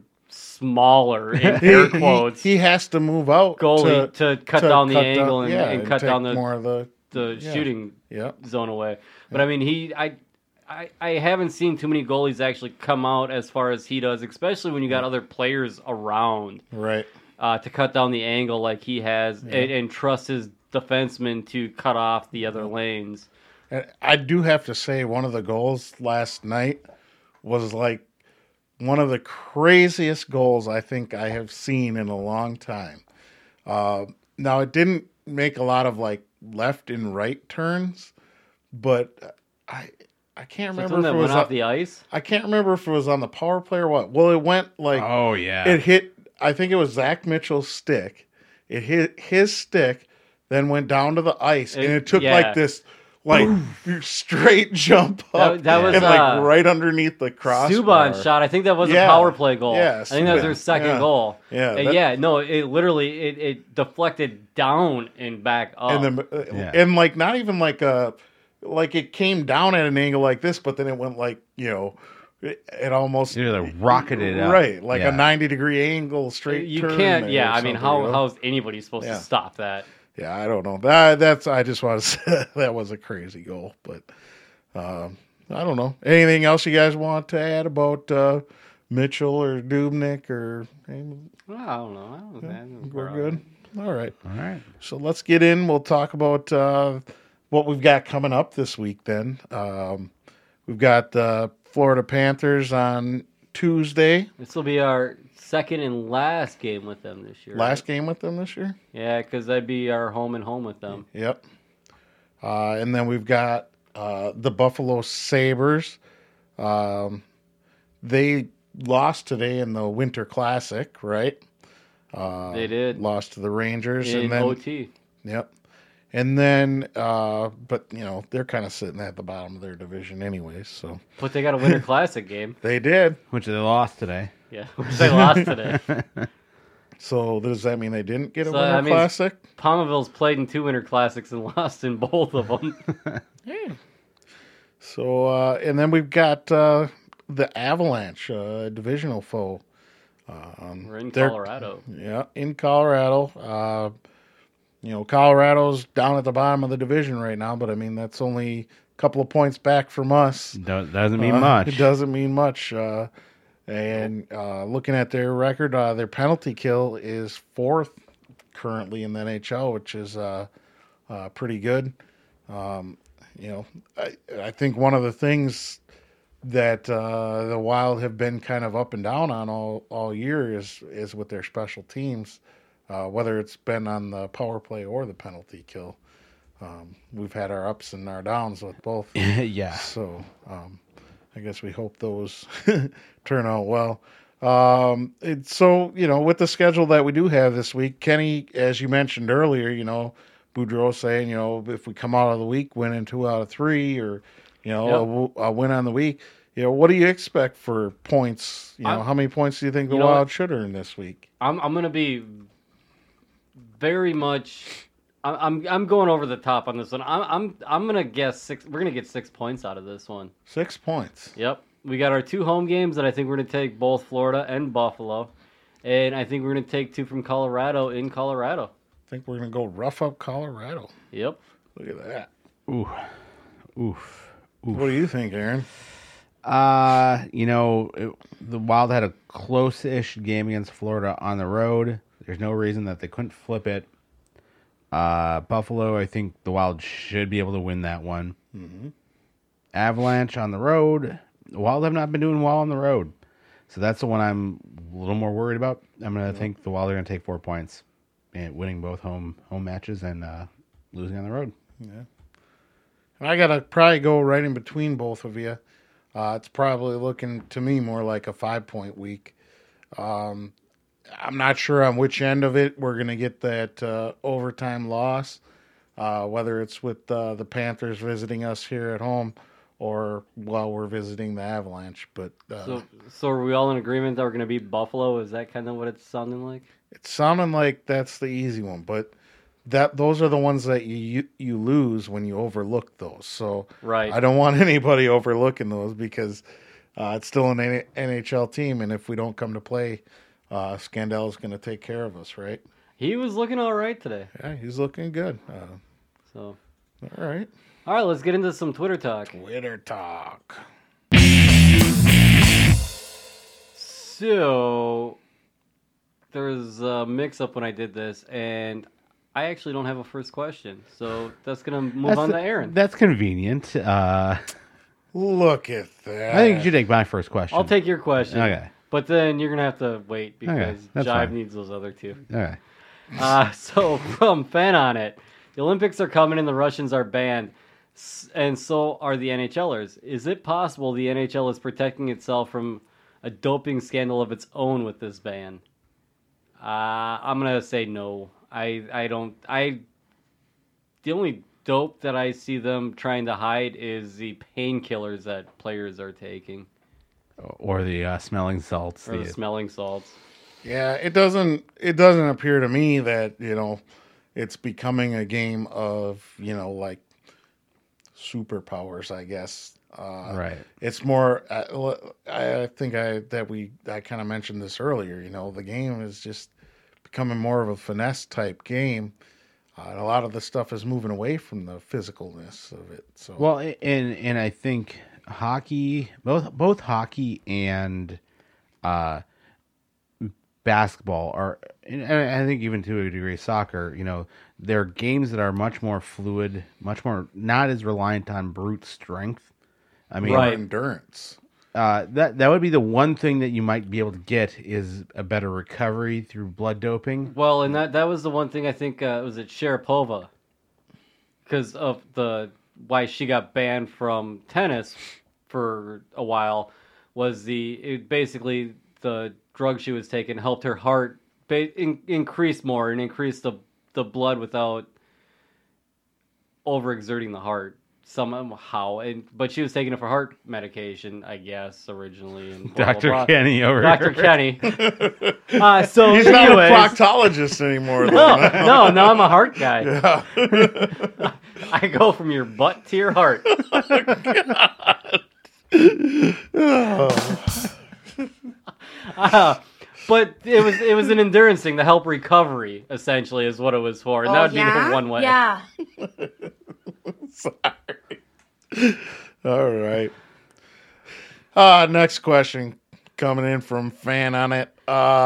in air quotes he has to move out goalie to cut down the angle and cut take down more of the shooting Yeah. zone away. But I mean, I haven't seen too many goalies actually come out as far as he does, especially when you got other players around Right. to cut down the angle like he has and trust his defenseman to cut off the other lanes. And I do have to say, one of the goals last night was like one of the craziest goals I think I have seen in a long time. Now, it didn't make a lot of like left and right turns, but I can't remember Something if that it was went off the ice. I can't remember if it was on the power play or what. Well, it went like Oh yeah, it hit. I think it was Zach Mitchell's stick. It hit his stick, then went down to the ice, and it took like this, like straight jump up, That was, and like right underneath the crossbar. Subban shot. I think that was a Yeah. power play goal. Yeah, I think that was their Subban. second Yeah. goal. Yeah, And that- no, it literally it deflected down and back up. And then, and like not even like it came down at an angle like this, but then it went like it almost rocketed up. right, like Yeah. a 90-degree angle straight. you turn can't. there Yeah, or I mean, something, how's anybody supposed Yeah. to stop that? Yeah, I don't know. That's I just want to say that was a crazy goal, but I don't know. Anything else you guys want to add about Mitchell or Dubnyk or? Well, I don't know. We're good. All right. All right. So let's get in. We'll talk about what we've got coming up this week. Then we've got the Florida Panthers on Tuesday. This will be our second and last game with them this year. Last game with them this year. Yeah, because that'd be our home and home with them. Yep. And then we've got the Buffalo Sabres. They lost today in the Winter Classic, right? They did. Lost to the Rangers. In and then, OT. Yep. And then, but, they're kind of sitting at the bottom of their division anyways, so. But they got a Winter Classic game. They did. Which they lost today. Yeah, which they lost today. So does that mean they didn't get a So, Winter I mean, Classic? Palmerville's played in 2 Winter Classics and lost in both of them. So, and then we've got the Avalanche, divisional foe. We're in they're- Colorado. Yeah, in Colorado. Colorado's down at the bottom of the division right now, but I mean that's only a couple of points back from us. Doesn't mean much. It doesn't mean much. And looking at their record, their penalty kill is 4th currently in the NHL, which is pretty good. I think one of the things that the Wild have been kind of up and down on all year is with their special teams, whether it's been on the power play or the penalty kill. We've had our ups and our downs with both. Yeah. So I guess we hope those turn out well. With the schedule that we do have this week, Kenny, as you mentioned earlier, Boudreau saying, if we come out of the week winning 2 out of 3 or, a win on the week, what do you expect for points? How many points do you think the Wild should earn this week? I'm going to be very much. I'm going over the top on this one. I'm going to guess 6. We're going to get 6 points out of this one. 6 points. Yep. We got our 2 home games that I think we're going to take both Florida and Buffalo. And I think we're going to take 2 from Colorado in Colorado. I think we're going to go rough up Colorado. Yep. Look at that. Oof. What do you think, Aaron? The Wild had a close-ish game against Florida on the road. There's no reason that they couldn't flip it. Buffalo, I think the Wild should be able to win that one. Mm-hmm. Avalanche on the road. The Wild have not been doing well on the road. So that's the one I'm a little more worried about. I'm going to think the Wild are going to take 4 points, and winning both home matches and losing on the road. Yeah. I got to probably go right in between both of you. It's probably looking to me more like a 5-point week. I'm not sure on which end of it we're going to get that overtime loss, whether it's with the Panthers visiting us here at home or while we're visiting the Avalanche. But So are we all in agreement that we're going to beat Buffalo? Is that kind of what it's sounding like? it's sounding like that's the easy one, but those are the ones that you lose when you overlook those. So Right. I don't want anybody overlooking those because it's still an NHL team, and if we don't come to play, Scandell is going to take care of us, right? He was looking all right today. Yeah, he's looking good. So, All right. all right, let's get into some Twitter talk. Twitter talk. So, there's a mix-up when I did this, and I actually don't have a first question. So that's going to move on to Aaron. That's convenient. I Look at that. think you should take my first question. I'll take your question. Okay. But then you're going to have to wait because that's Jive fine. needs those other 2. Okay. So from Fan on It, the Olympics are coming and the Russians are banned, and so are the NHLers. Is it possible the NHL is protecting itself from a doping scandal of its own with this ban? I'm gonna say no. I don't. The only dope that I see them trying to hide is the painkillers that players are taking, Or the smelling salts. or the smelling salts. Yeah, it doesn't appear to me that, it's becoming a game of, like superpowers, I guess. Right. It's more, I think I kind of mentioned this earlier, the game is just becoming more of a finesse type game. And a lot of the stuff is moving away from the physicalness of it. So Well, and I think hockey, both hockey and basketball are, and I think even to a degree soccer, they're games that are much more fluid, much more not as reliant on brute strength. I mean, Right. endurance. that would be the one thing that you might be able to get is a better recovery through blood doping. Well, and that was the one thing I think was it Sharapova, because of why she got banned from tennis for a while was basically the drug she was taking helped her heart increase more and increase the blood without overexerting the heart somehow. But she was taking it for heart medication, I guess, originally. And blah, Dr. blah, blah. Kenny over Dr. here. Kenny. So He's not a anyways, proctologist anymore. no, though. no, I'm a heart guy. Yeah. I go from your butt to your heart. But it was an endurance thing to help recovery, essentially, is what it was for. And that would be the one way. Yeah. Sorry. All right. Next question coming in from Fan on it.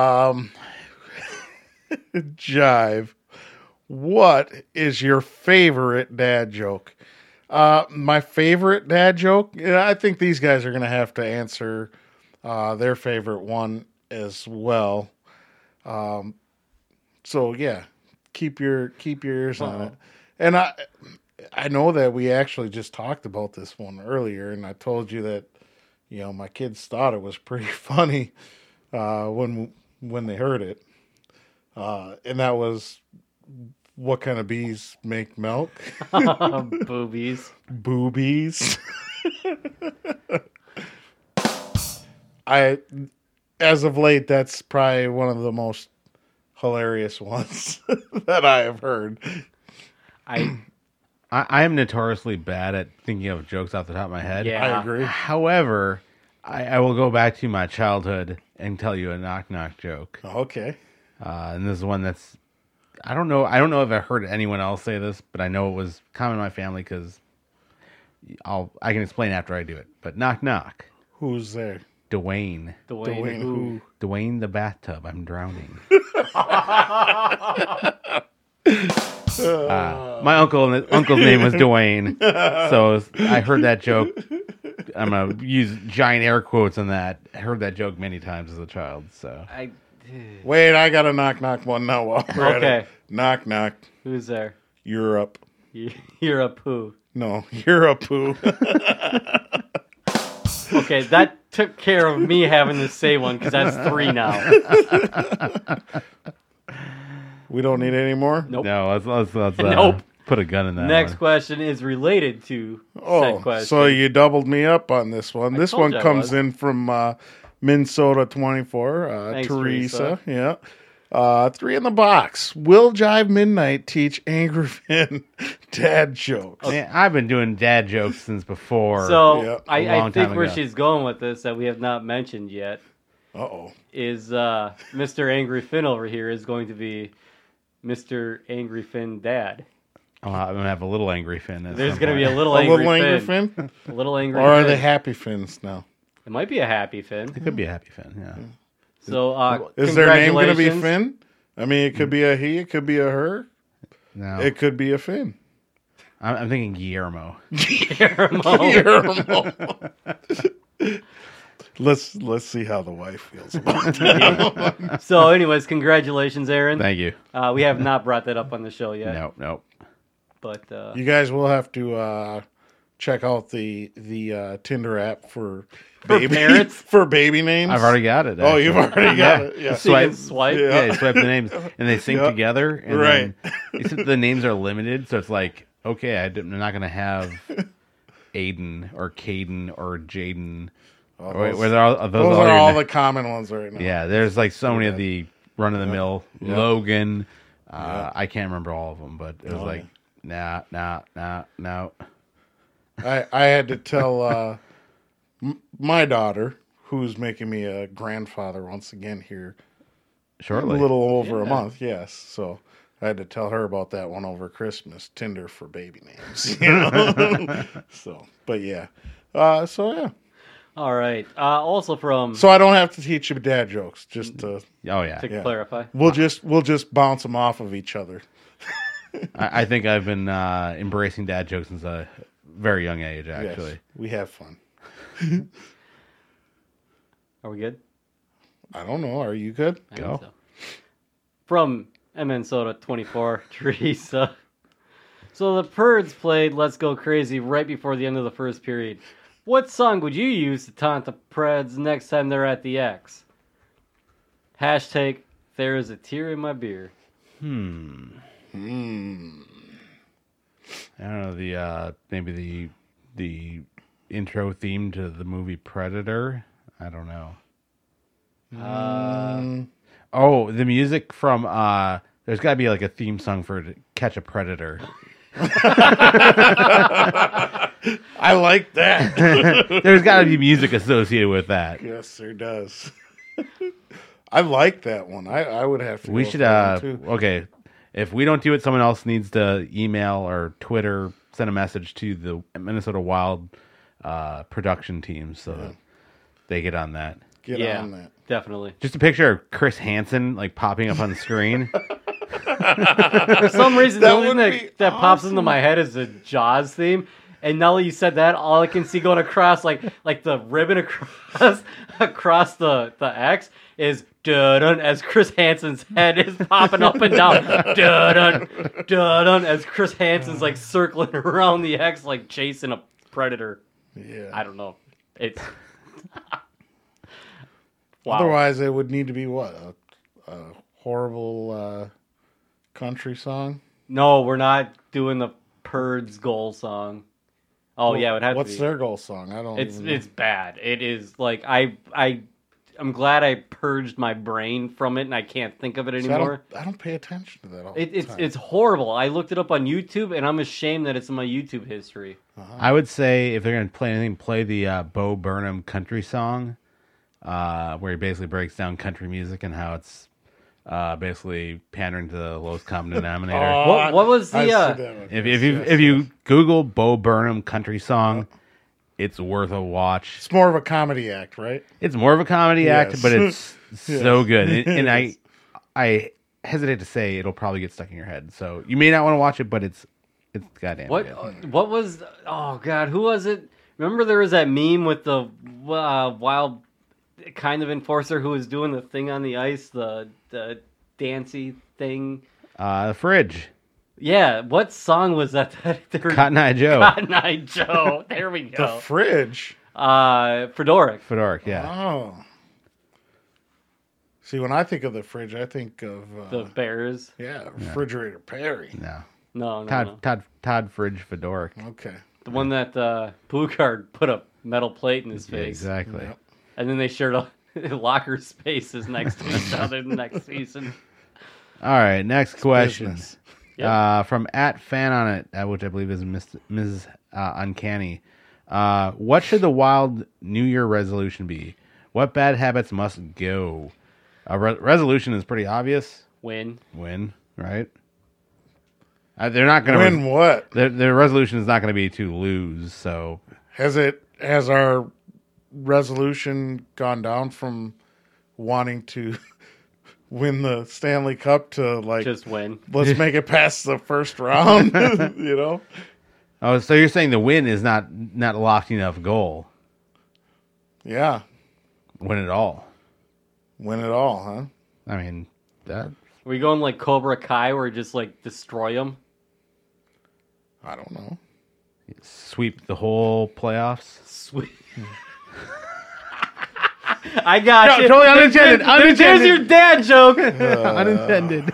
Jive. What is your favorite dad joke? My favorite dad joke? I think these guys are going to have to answer their favorite one as well. So yeah, keep your ears on it. And I know that we actually just talked about this one earlier, and I told you that my kids thought it was pretty funny when they heard it, and that was, what kind of bees make milk? Boobies. Boobies. As of late, that's probably one of the most hilarious ones that I have heard. I am notoriously bad at thinking of jokes off the top of my head. Yeah. I agree. However, I will go back to my childhood and tell you a knock-knock joke. Okay. And this is one that's, I don't know if I heard anyone else say this, but I know it was common in my family because I can explain after I do it. But knock knock. Who's there? Dwayne. Dwayne who? Dwayne the bathtub. I'm drowning. My uncle's name was Dwayne, so I heard that joke. I'm gonna use giant air quotes on that. I heard that joke many times as a child. So Wait, I got a knock knock one now. While we're at Okay. it. Knock knock. Who's there? Europe. You're a poo. No, you're a poo. Okay, that took care of me having to say one because that's 3 now. We don't need any more. Nope. no, let's Nope. put a gun in that. Next one. question is related to said Oh, question. so you doubled me up on this one. This told one you I comes was. in from Minnesota 24. Thanks, Teresa. Yeah. 3 in the box. Will Jive Midnight teach Angry Finn dad jokes? Man, I've been doing dad jokes since before. So Yeah. I long think time where ago. she's going with this that we have not mentioned yet Uh-oh. is Mr. Angry Finn over here is going to be Mr. Angry Finn Dad. I'm gonna have a little angry Finn. There's going to be a little A Angry little Angry Finn. Finn? A little Angry Or are Finn. they Happy Fins now? It might be a Happy Finn. It could be a happy Finn. Yeah. So Is their name going to be congratulations. Finn? I mean, it could be a he, it could be a her, No, it could be a Finn. I'm thinking Guillermo. Guillermo. Let's see how the wife feels about that. So anyways, congratulations, Aaron. Thank you. We have not brought that up on the show yet. No. But You guys will have to check out the Tinder app for baby parents? for baby names. I've already got it. Oh, you've actually. already got it. Yeah. so you can Swipe. swipe. Yeah, you swipe the names and they sync Yeah. together. And Right. then except the names are limited, so it's like, okay, I'm not gonna have Aiden or Caden or Jaden. Oh, Wait, those are those those all are your all na- the common ones right now. Yeah, there's like so many of the run of the mill. Yeah. Logan. I can't remember all of them, but it was Oh, like, no. I had to tell my daughter, who's making me a grandfather once again here, Shortly. a little over a Yeah. month. Yes, so I had to tell her about that one over Christmas. Tinder for baby names. You know? So, but yeah. So yeah. All right. Also from So I don't have to teach you dad jokes. Just to, Oh yeah. to yeah. clarify. we'll just bounce them off of each other. I think I've been embracing dad jokes since a very young age. Actually. Yes, we have fun. Are we good? I don't know. Are you good? I Go. think so. From Minnesota 24, Teresa. So the Purds played Let's Go Crazy right before the end of the first period. What song would you use to taunt the Preds next time they're at the X? Hashtag, there is a tear in my beer. I don't know, maybe the intro theme to the movie Predator. I don't know. Oh, the music from there's got to be like a theme song for Catch a Predator. I like that. There's got to be music associated with that. Yes, there does. I like that one. I would have to. We go should. with that one, too. Okay, if we don't do it, someone else needs to email or Twitter, send a message to the Minnesota Wild production team so that they get on that. Get Yeah, on that. definitely. Just a picture of Chris Hansen like popping up on the screen. For some reason, the That only would thing be that pops awesome. into my head is the Jaws theme. And now that you said that, all I can see going across, like the ribbon across the X is dun as Chris Hansen's head is popping up and down. Dun as Chris Hansen's like circling around the X like chasing a predator. Yeah. I don't know. It's wow. Otherwise, it would need to be what a horrible country song. No, we're not doing the Purds goal song. Oh yeah, it would have What's to be. their goal song? I don't. even know. It's bad. It is like I'm glad I purged my brain from it and I can't think of it See, anymore. I don't pay attention to that all the It's time. it's horrible. I looked it up on YouTube and I'm ashamed that it's in my YouTube history. I would say if they're going to play anything, play the Bo Burnham country song, where he basically breaks down country music and how it's basically pandering to the lowest common denominator. What was I've the seen that one. If you Google Bo Burnham country song, it's worth a watch. It's more of a comedy act, right? It's more of a comedy act, Yes. but it's so good. And Yes. I hesitate to say it'll probably get stuck in your head. So you may not want to watch it, but it's goddamn good. what was oh god, who was it? Remember there was that meme with the wild kind of enforcer who was doing the thing on the ice, the dancey thing. The Fridge, Yeah, what song was that? Cotton Eye Joe, Cotton Eye Joe. There we The go. Fridge. Fedoric. Fedoric, yeah. Oh. See, when I think of the Fridge, I think of The Bears. Refrigerator Perry. No, No. Todd Fridge Fedoric. Okay. The one that Bugard put a metal plate in his Yeah, face. exactly. Yep. And then they shared locker spaces next to each other the next season. All right, next question. business. Yep. From @FanOnIt, which I believe is Ms. Uncanny. What should the Wild New Year resolution be? What bad habits must go? Resolution is pretty obvious. Win. Win, right? They're not going to Win what? Their resolution is not going to be to lose. So Has our resolution gone down from wanting to win the Stanley Cup to like Just win. let's make it past the first round? You know? oh, so you're saying the win is not a lofty enough goal? Yeah. Win it all. Win it all, huh? I mean, that Are we going like Cobra Kai where we just like destroy them? I don't know. sweep the whole playoffs. Sweet. I got No, you. totally unintended. Unintended. There's your dad joke. Unintended.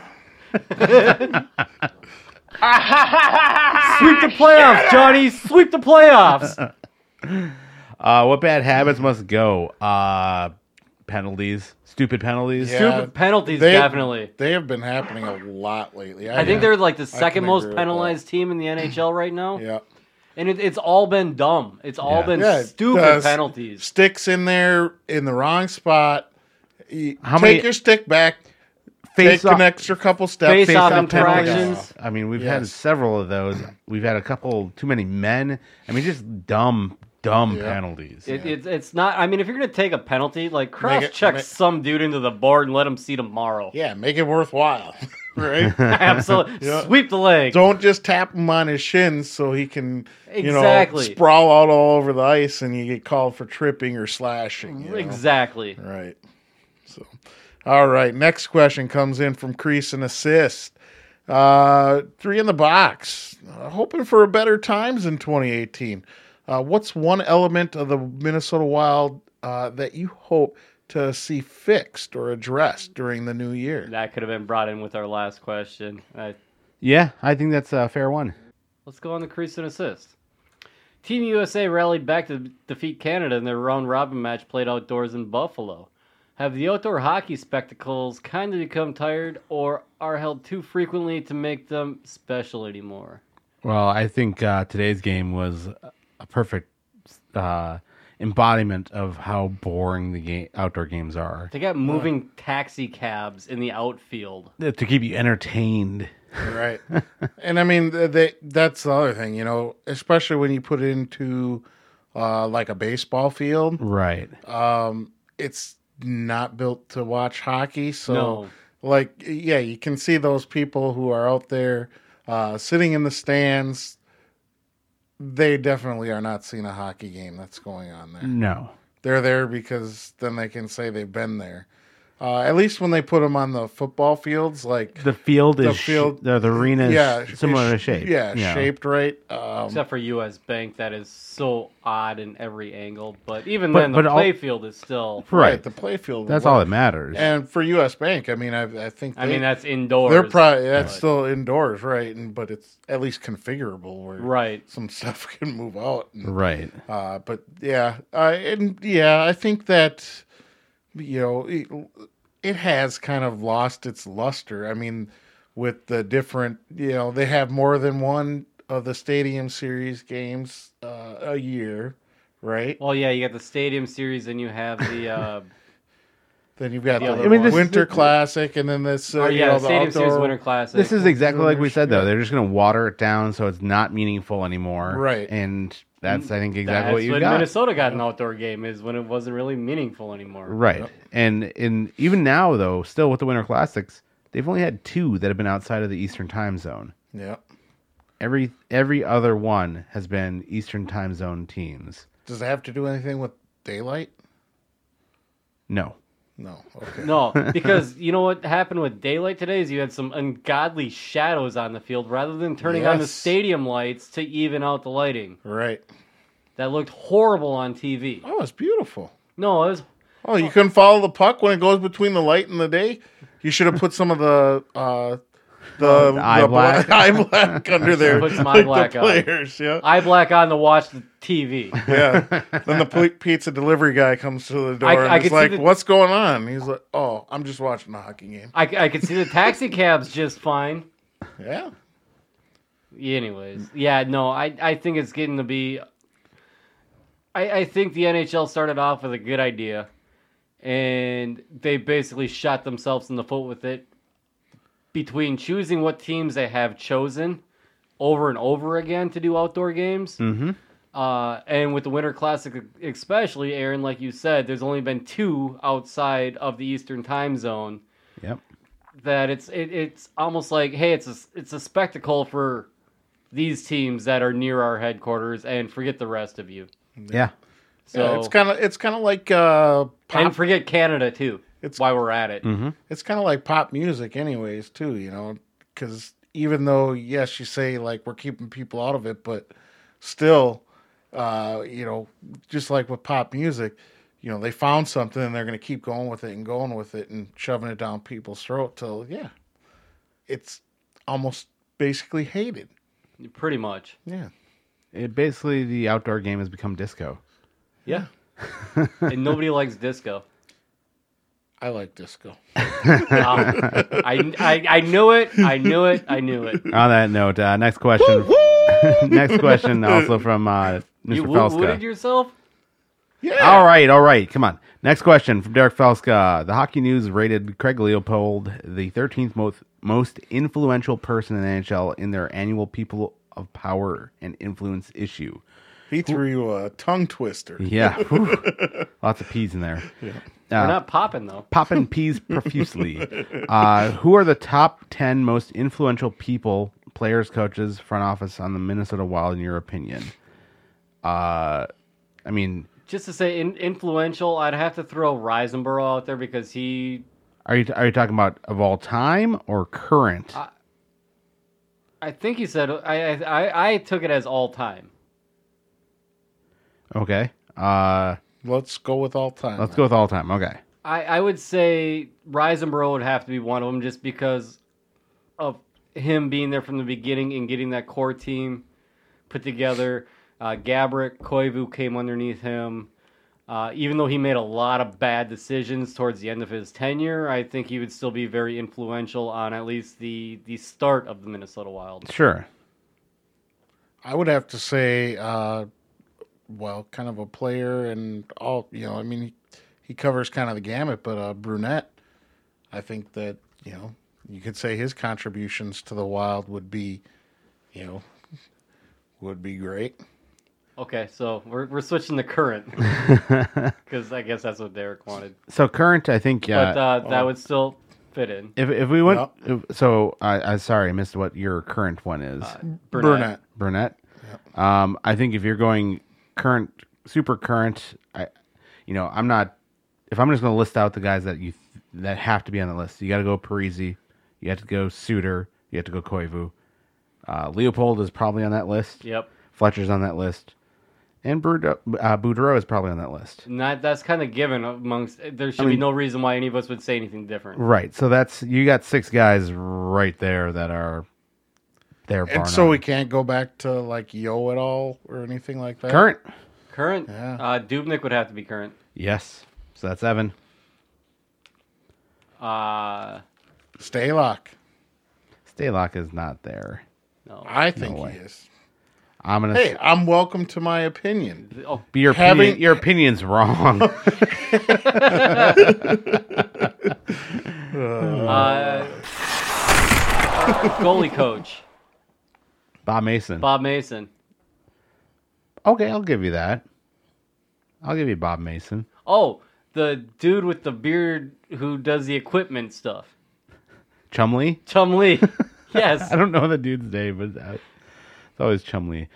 Sweep the playoffs, Johnny. Sweep the playoffs. What bad habits must go? Penalties. Stupid penalties. Yeah. Stupid penalties, They- definitely. They have been happening a lot lately. I think they're like the can second most agree with penalized team in the NHL right now. Yeah. And it's all been dumb. It's all Yeah. been Yeah, stupid the penalties. Sticks in there in the wrong spot. How Take many- your stick back. Face Take off- an extra couple steps. Face-off Face-off penalties. infractions. I mean, we've had Yes. several of those. We've had a couple too many men. I mean, just dumb penalties. It's not. I mean, if you're gonna take a penalty, like cross check make- some dude into the board and let him see tomorrow. Yeah, make it worthwhile. Right? Absolutely. Yeah. Sweep the leg. Don't just tap him on his shins so he can, Exactly. sprawl out all over the ice and you get called for tripping or slashing. you know? Exactly. Right. So, all right. Next question comes in from Crease and Assist. 3 in the box. Hoping for a better times in 2018. What's one element of the Minnesota Wild that you hope to see fixed or addressed during the new year? That could have been brought in with our last question. Yeah, I think that's a fair one. Let's go on the crease and assist. Team USA rallied back to defeat Canada in their round-robin match played outdoors in Buffalo. Have the outdoor hockey spectacles kind of become tired or are held too frequently to make them special anymore? Well, I think today's game was a perfect embodiment of how boring the outdoor games are. They got moving taxi cabs in the outfield. To keep you entertained. Right. And I mean, that's the other thing, especially when you put it into like a baseball field. Right. It's not built to watch hockey. So, No. you can see those people who are out there sitting in the stands. They definitely are not seeing a hockey game that's going on there. No. They're there because then they can say they've been there. At least when they put them on the football fields, like The field is the the arena is similar to shape. Yeah, shaped right. Except for U.S. Bank, that is so odd in every angle. But even But- then, the but all- play field is still. Right. The play field. That's all that matters. And for U.S. Bank, I mean, I think That's indoors. they're probably that's but- still indoors, right? But it's at least configurable where Right. some stuff can move out. And, right. but yeah, I think that it has kind of lost its luster. I mean, with the different, they have more than one of the Stadium Series games a year, right? Well, yeah, you got the Stadium Series, and you have the. Then you've got The the other one. Winter Classic, and then this. the the Stadium Series outdoor- Winter Classic. This is exactly like we said, though. Yeah. They're just going to water it down so it's not meaningful anymore. Right. And that's, I think, exactly That's what you when got. Minnesota got an outdoor game, is when it wasn't really meaningful anymore. Right. Yep. And even now, though, still with the Winter Classics, they've only had 2 that have been outside of the Eastern Time Zone. Yeah. Every other one has been Eastern Time Zone teams. Does it have to do anything with daylight? No. No. Okay. No, because you know what happened with daylight today is you had some ungodly shadows on the field rather than turning on the Yes. stadium lights to even out the lighting. Right. That looked horrible on TV. Oh, it's beautiful. No, it was Oh, you couldn't follow the puck when it goes between the light and the day? You should have put some of the eye black. eye black under there. Put some eye like black the on. players, yeah. eye black on to watch the TV. Yeah. Then the pizza delivery guy comes to the door I and could he's see like, the- "What's going on?" He's like, "Oh, I'm just watching the hockey game." I could see the taxi cabs just fine. Yeah. Anyways, yeah, no, I think it's getting to be. I think the NHL started off with a good idea, and they basically shot themselves in the foot with it. Between choosing what teams they have chosen over and over again to do outdoor games, Mm-hmm. and with the Winter Classic especially, Aaron, like you said, there's only been 2 outside of the Eastern Time Zone. Yep. That it's almost like, hey, it's a spectacle for these teams that are near our headquarters, and forget the rest of you. Yeah. So Yeah, it's kind of like and pop. forget Canada too. It's- Why we're at it. Mm-hmm. It's kind of like pop music, anyways, too. Because even though yes, you say like we're keeping people out of it, but still, just like with pop music, they found something and they're going to keep going with it and shoving it down people's throat till it's almost basically hated. Pretty much. Yeah. Basically, the outdoor game has become disco. Yeah. And nobody likes disco. I like disco. I knew it. I knew it. I knew it. On that note, next question. Next question, also from Mr. You Felska. wooded yourself? Yeah. All right. Come on. Next question from Derek Felska. The Hockey News rated Craig Leopold the 13th most influential person in the NHL in their annual People of Power and Influence issue. He threw you a tongue twister. Yeah. Whew. Lots of peas in there. We're not popping though. Popping peas profusely. Who are the top 10 most influential people, players, coaches, front office on the Minnesota Wild in your opinion? I mean, Just to say influential, I'd have to throw Reisenborough out there because he. are you talking about of all time or current? I think he said I took it as all time. Okay. Let's go with all time. Let's go with all time. Okay. I would say Reisenborough would have to be one of them just because of him being there from the beginning and getting that core team put together. Gabrick, Koivu came underneath him. Even though he made a lot of bad decisions towards the end of his tenure, I think he would still be very influential on at least the start of the Minnesota Wild. Sure. I would have to say kind of a player and all. I mean, he covers kind of the gamut. But Brunette, I think that you could say his contributions to the Wild would be great. Okay, so we're switching to current because I guess that's what Derek wanted. So current, I think, But that would still fit in. if we went, so I sorry, I missed what your current one is. Brunette. I think if you're going current, super current, I'm not. If I'm just going to list out the guys that have to be on the list, you got to go Parise, you have to go Suter, you have to go Koivu. Leopold is probably on that list. Yep. Fletcher's on that list. And Boudreau is probably on that list. And that's kind of given amongst. There should be no reason why any of us would say anything different. Right. So you got 6 guys right there that are there. And so we can't go back to like Yo at all or anything like that. Current. Yeah. Dubnyk would have to be current. Yes. So that's Evan. Stalock. Stalock is not there. No. I think way. he is. I'm gonna. Hey, I'm welcome to my opinion. Oh, your opinion's wrong. goalie coach. Bob Mason. Okay, I'll give you that. I'll give you Bob Mason. Oh, the dude with the beard who does the equipment stuff. Chumley? Chumley. Yes. I don't know the dude's name, but it's always Chumley.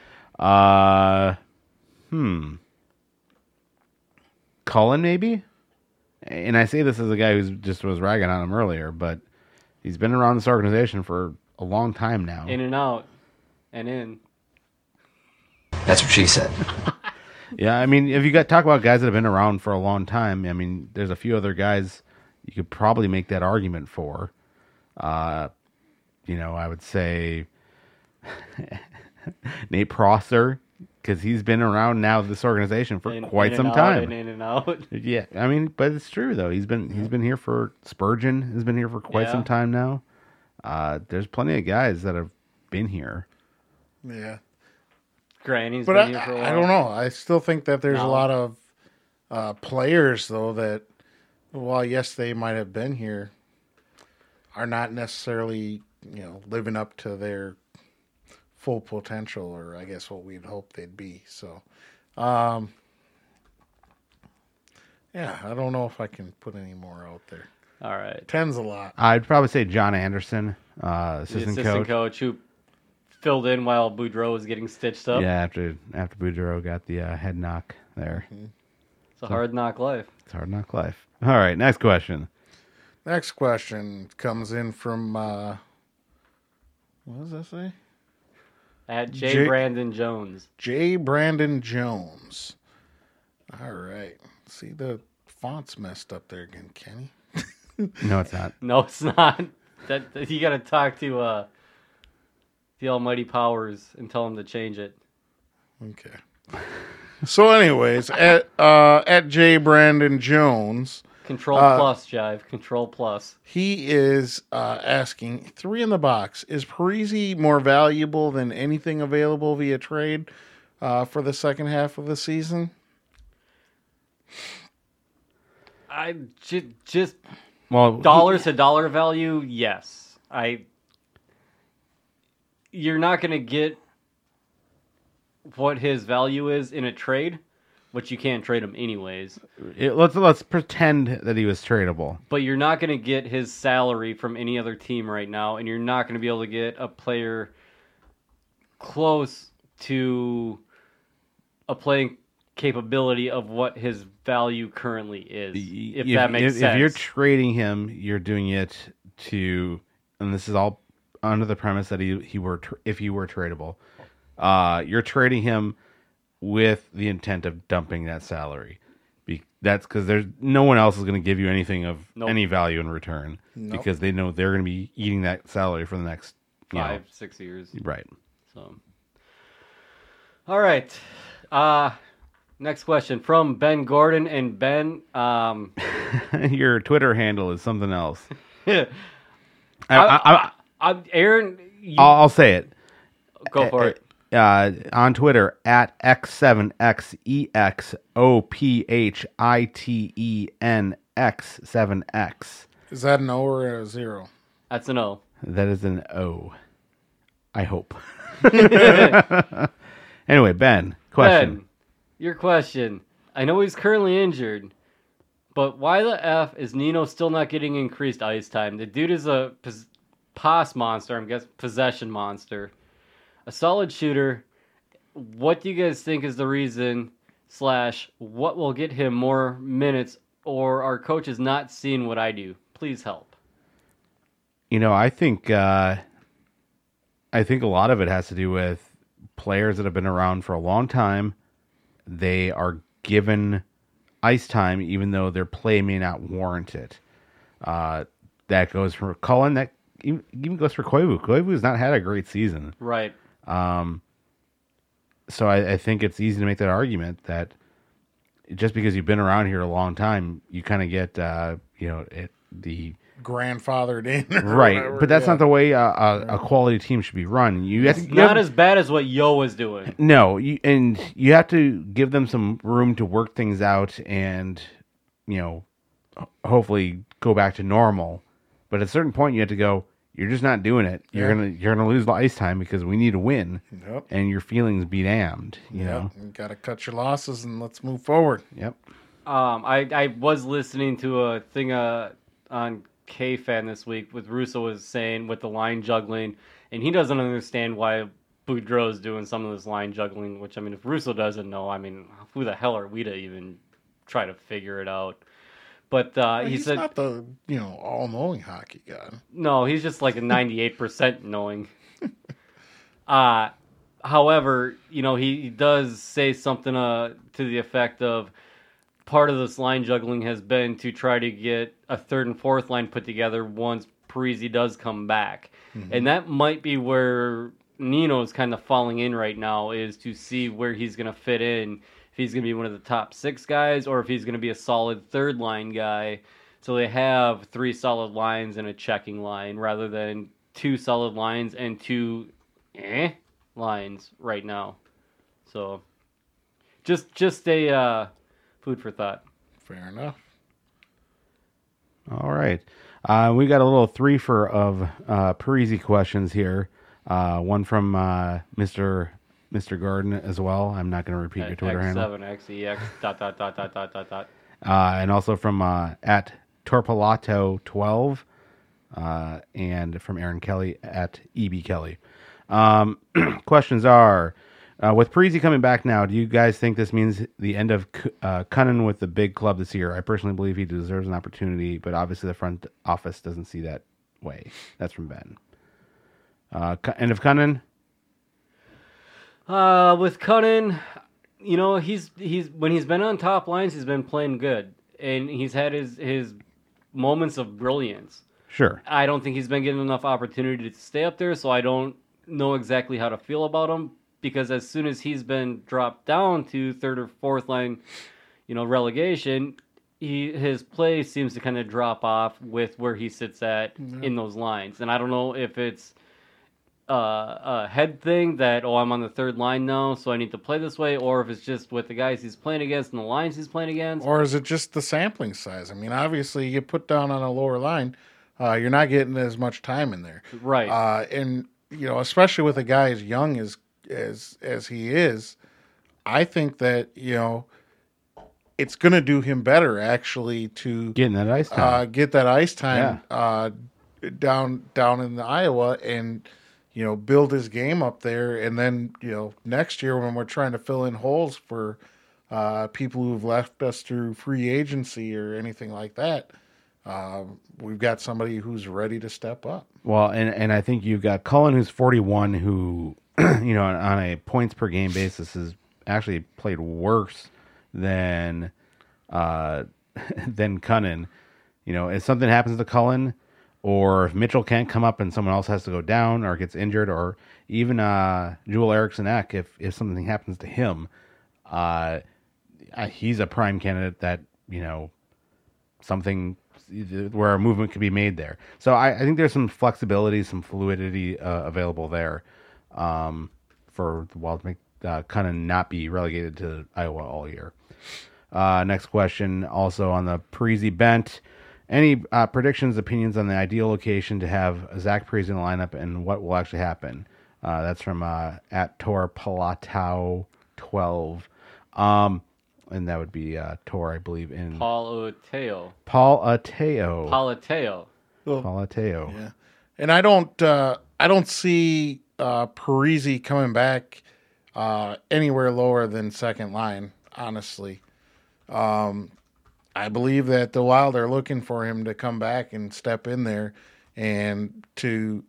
Cullen, maybe? And I say this as a guy who just was ragging on him earlier, but he's been around this organization for a long time now. In and out. And in. That's what she said. Yeah, I mean, if you talk about guys that have been around for a long time, I mean, there's a few other guys you could probably make that argument for. I would say Nate Prosser, because he's been around now this organization for quite some time. In and out. Yeah, I mean, but it's true though. He's been here for Spurgeon has been here for quite some time now. There's plenty of guys that have been here. Yeah. Granny's But been here for a while. I don't know. I still think that there's a lot of players, though, that, while yes, they might have been here, are not necessarily, living up to their full potential, or I guess what we'd hope they'd be. So, yeah, I don't know if I can put any more out there. All right. 10's a lot. I'd probably say John Anderson, assistant coach who filled in while Boudreau was getting stitched up. Yeah, after Boudreau got the head knock there. It's a hard knock life. It's a hard knock life. All right, next question. Next question comes in from, what does that say? At J. Brandon Jones. J. Brandon Jones. All right. See, the font's messed up there again, Kenny. No, it's not. No, it's not. That you got to talk to the almighty powers and tell them to change it. Okay. So, anyways, at J. Brandon Jones, Control plus, Jive. Control plus. he is asking 3 in the box. Is Parise more valuable than anything available via trade for the second half of the season? I just Well, dollars to dollar value. Yes, You're not going to get what his value is in a trade, but you can't trade him anyways. let's pretend that he was tradable. But you're not going to get his salary from any other team right now, and you're not going to be able to get a player close to a playing capability of what his value currently is, if that makes sense. If you're trading him, you're doing it to, and this is all under the premise that if he were tradable, you're trading him with the intent of dumping that salary. That's because there's no one else is going to give you anything of any value in return because they know they're going to be eating that salary for the next 5-6 years. Right. So, all right. Next question from Ben Gordon, and Ben, your Twitter handle is something else. Aaron, I'll say it. Go for it. on Twitter at X7XEXOPHITENX7X. Is that an O or a 0? That's an O. That is an O. I hope. Anyway, Ben, question. Ben, your question. I know he's currently injured, but why the F is Nino still not getting increased ice time? The dude is a pass monster, I'm guessing, possession monster. A solid shooter. What do you guys think is the reason / what will get him more minutes, or our coach is not seeing what I do? Please help. I think a lot of it has to do with players that have been around for a long time. They are given ice time even though their play may not warrant it. That goes for Cullen. That even goes for Koivu. Koivu has not had a great season. Right. So I think it's easy to make that argument that just because you've been around here a long time, you kind of get, the grandfathered in. Right. Whatever. But that's not the way a quality team should be run. Not as bad as what Yo was doing. No, you have to give them some room to work things out and, hopefully go back to normal. But at a certain point, you have to go, you're just not doing it. You're gonna lose the ice time because we need to win. Yep. And your feelings be damned. You know. You got to cut your losses and let's move forward. Yep. I was listening to a thing on K-Fan this week with Russo was saying with the line juggling, and he doesn't understand why Boudreau's doing some of this line juggling, which, I mean, if Russo doesn't know, I mean, who the hell are we to even try to figure it out? But he he's said... not the, all-knowing hockey guy. No, he's just like a 98% knowing. However, he does say something to the effect of part of this line juggling has been to try to get a third and fourth line put together once Parise does come back. Mm-hmm. And that might be where Nino's kind of falling in right now, is to see where he's going to fit in. If he's going to be one of the top 6 guys or if he's going to be a solid third line guy. So they have 3 solid lines and a checking line rather than 2 solid lines and 2 lines right now. So just a food for thought. Fair enough. All right. We got a little threefer of Parise questions here. One from Mr. Gordon as well. I'm not going to repeat your Twitter handle. X7XEX ... And also from at Torpalato12, and from Aaron Kelly at EB Kelly. Questions are, with Parise coming back now, do you guys think this means the end of Cunnin with the big club this year? I personally believe he deserves an opportunity, but obviously the front office doesn't see that way. That's from Ben. End of Cunnin? With Cunnin, he's when he's been on top lines, he's been playing good, and he's had his moments of brilliance. Sure. I don't think he's been getting enough opportunity to stay up there, so I don't know exactly how to feel about him, because as soon as he's been dropped down to third or fourth line, relegation, his play seems to kind of drop off with where he sits at in those lines. And I don't know if it's a head thing that, I'm on the third line now, so I need to play this way, or if it's just with the guys he's playing against and the lines he's playing against. Or is it just the sampling size? I mean, obviously, you put down on a lower line, you're not getting as much time in there. Right. And, especially with a guy as young as he is, I think that, it's going to do him better, actually, to get that ice time. Get that ice time down in Iowa and, build his game up there. And then, next year when we're trying to fill in holes for people who've left us through free agency or anything like that, we've got somebody who's ready to step up. Well, and I think you've got Cullen, who's 41, who, on a points per game basis has actually played worse than Cunnin. If something happens to Cullen, or if Mitchell can't come up and someone else has to go down or gets injured, or even Joel Eriksson-Ek, if something happens to him, he's a prime candidate that, something where a movement could be made there. So I think there's some flexibility, some fluidity available there for for the Wild to kind of not be relegated to Iowa all year. Next question, also on the Parise bent. Any predictions, opinions on the ideal location to have Zach Parise in the lineup and what will actually happen? That's from at Tor Palatau 12. And that would be Tor, I believe, in Palateo. Palateo. Yeah, and I don't see Parise coming back anywhere lower than second line. Honestly, I believe that the Wild are looking for him to come back and step in there and to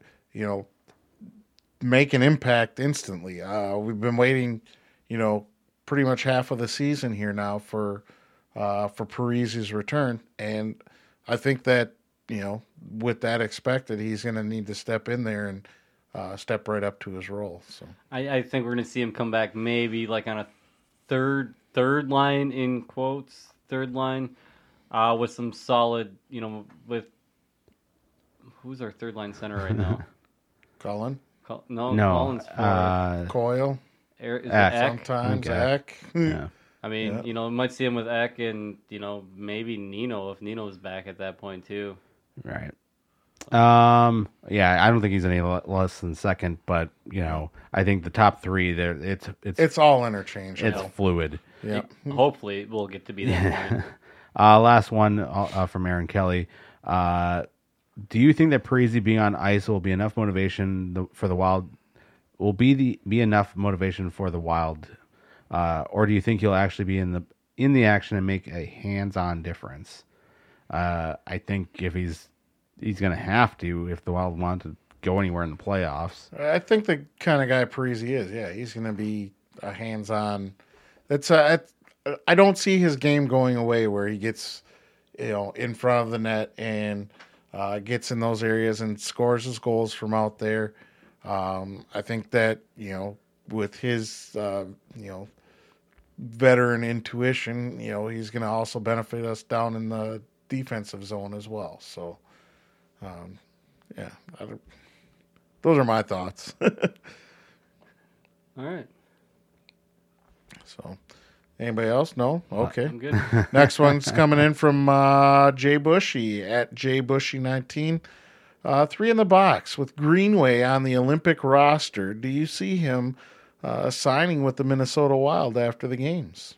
make an impact instantly. We've been waiting, pretty much half of the season here now for Parise's return, and I think that with that expected, he's going to need to step in there and step right up to his role. So I think we're going to see him come back maybe like on a third line in quotes, third line with some solid, with who's our third line center right now? Cullen? No, Cullen's Coyle. Is it Eck. Eck? Sometimes Eck. Yeah. I mean, we might see him with Eck and, maybe Nino if Nino's back at that point too. Right. Yeah, I don't think he's any less than second, but I think the top three there, It's all interchangeable. it's fluid. Yeah. Hopefully we'll get to be that point. Last one from Aaron Kelly. Do you think that Parise being on ice will be enough motivation for the Wild? Will be enough motivation for the Wild, or do you think he'll actually be in the action and make a hands-on difference? I think if he's going to have to, if the Wild want to go anywhere in the playoffs. I think the kind of guy Parise is, he's going to be a hands-on. I don't see his game going away where he gets, in front of the net and gets in those areas and scores his goals from out there. I think that, with his, veteran intuition, he's going to also benefit us down in the defensive zone as well. So, those are my thoughts. All right. So, anybody else? No? Okay. I'm good. Next one's coming in from Jay Bushy at JBushy19. 3 in the box with Greenway on the Olympic roster. Do you see him signing with the Minnesota Wild after the games?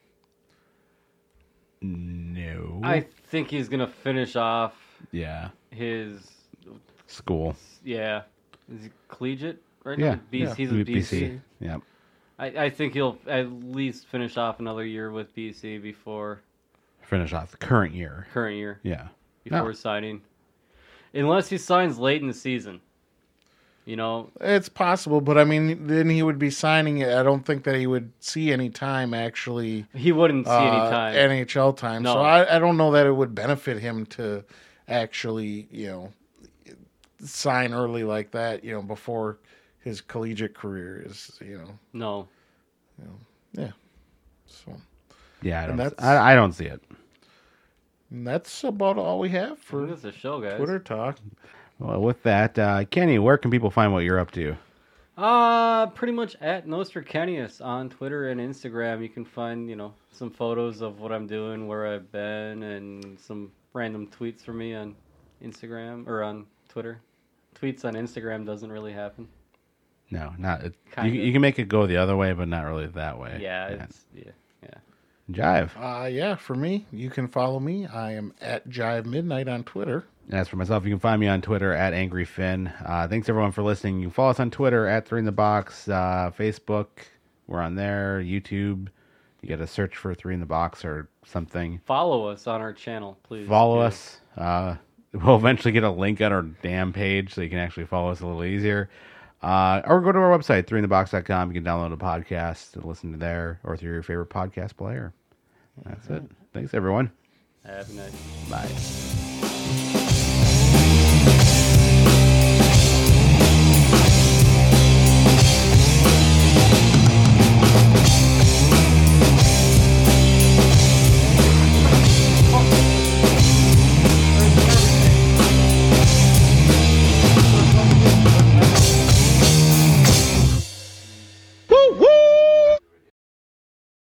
No. I think he's going to finish off Yeah. his, School. is he collegiate right Yeah. now? He's with BC. Yeah. I think he'll at least finish off another year with BC before Finish off the current year. Yeah. before signing. Unless he signs late in the season. It's possible, but I mean, then he would be signing it. I don't think that he would see any time actually. He wouldn't see any time. NHL time. No. So I don't know that it would benefit him to actually, sign early like that, before his collegiate career is, No. yeah. So Yeah, And I don't see it. and that's about all we have for That's the show, guys. Twitter talk. Well, with that, Kenny, where can people find what you're up to? Pretty much at Nostracanius on Twitter and Instagram. You can find, some photos of what I'm doing, where I've been, and some random tweets from me on Instagram or on Twitter. Tweets on Instagram doesn't really happen. No, not it. Kinda. You can make it go the other way, but not really that way. Yeah. Jive. For me, you can follow me. I am at Jive Midnight on Twitter. As for myself, you can find me on Twitter at Angry Finn. Thanks everyone for listening. You can follow us on Twitter at 3 in the Box, Facebook. We're on there. YouTube. You got to search for 3 in the Box or something. Follow us on our channel, please. Follow us. We'll eventually get a link on our damn page so you can actually follow us a little easier. Or go to our website, 3inthebox.com. You can download a podcast and listen to there or through your favorite podcast player. That's it. Thanks, everyone. Have a night. Bye.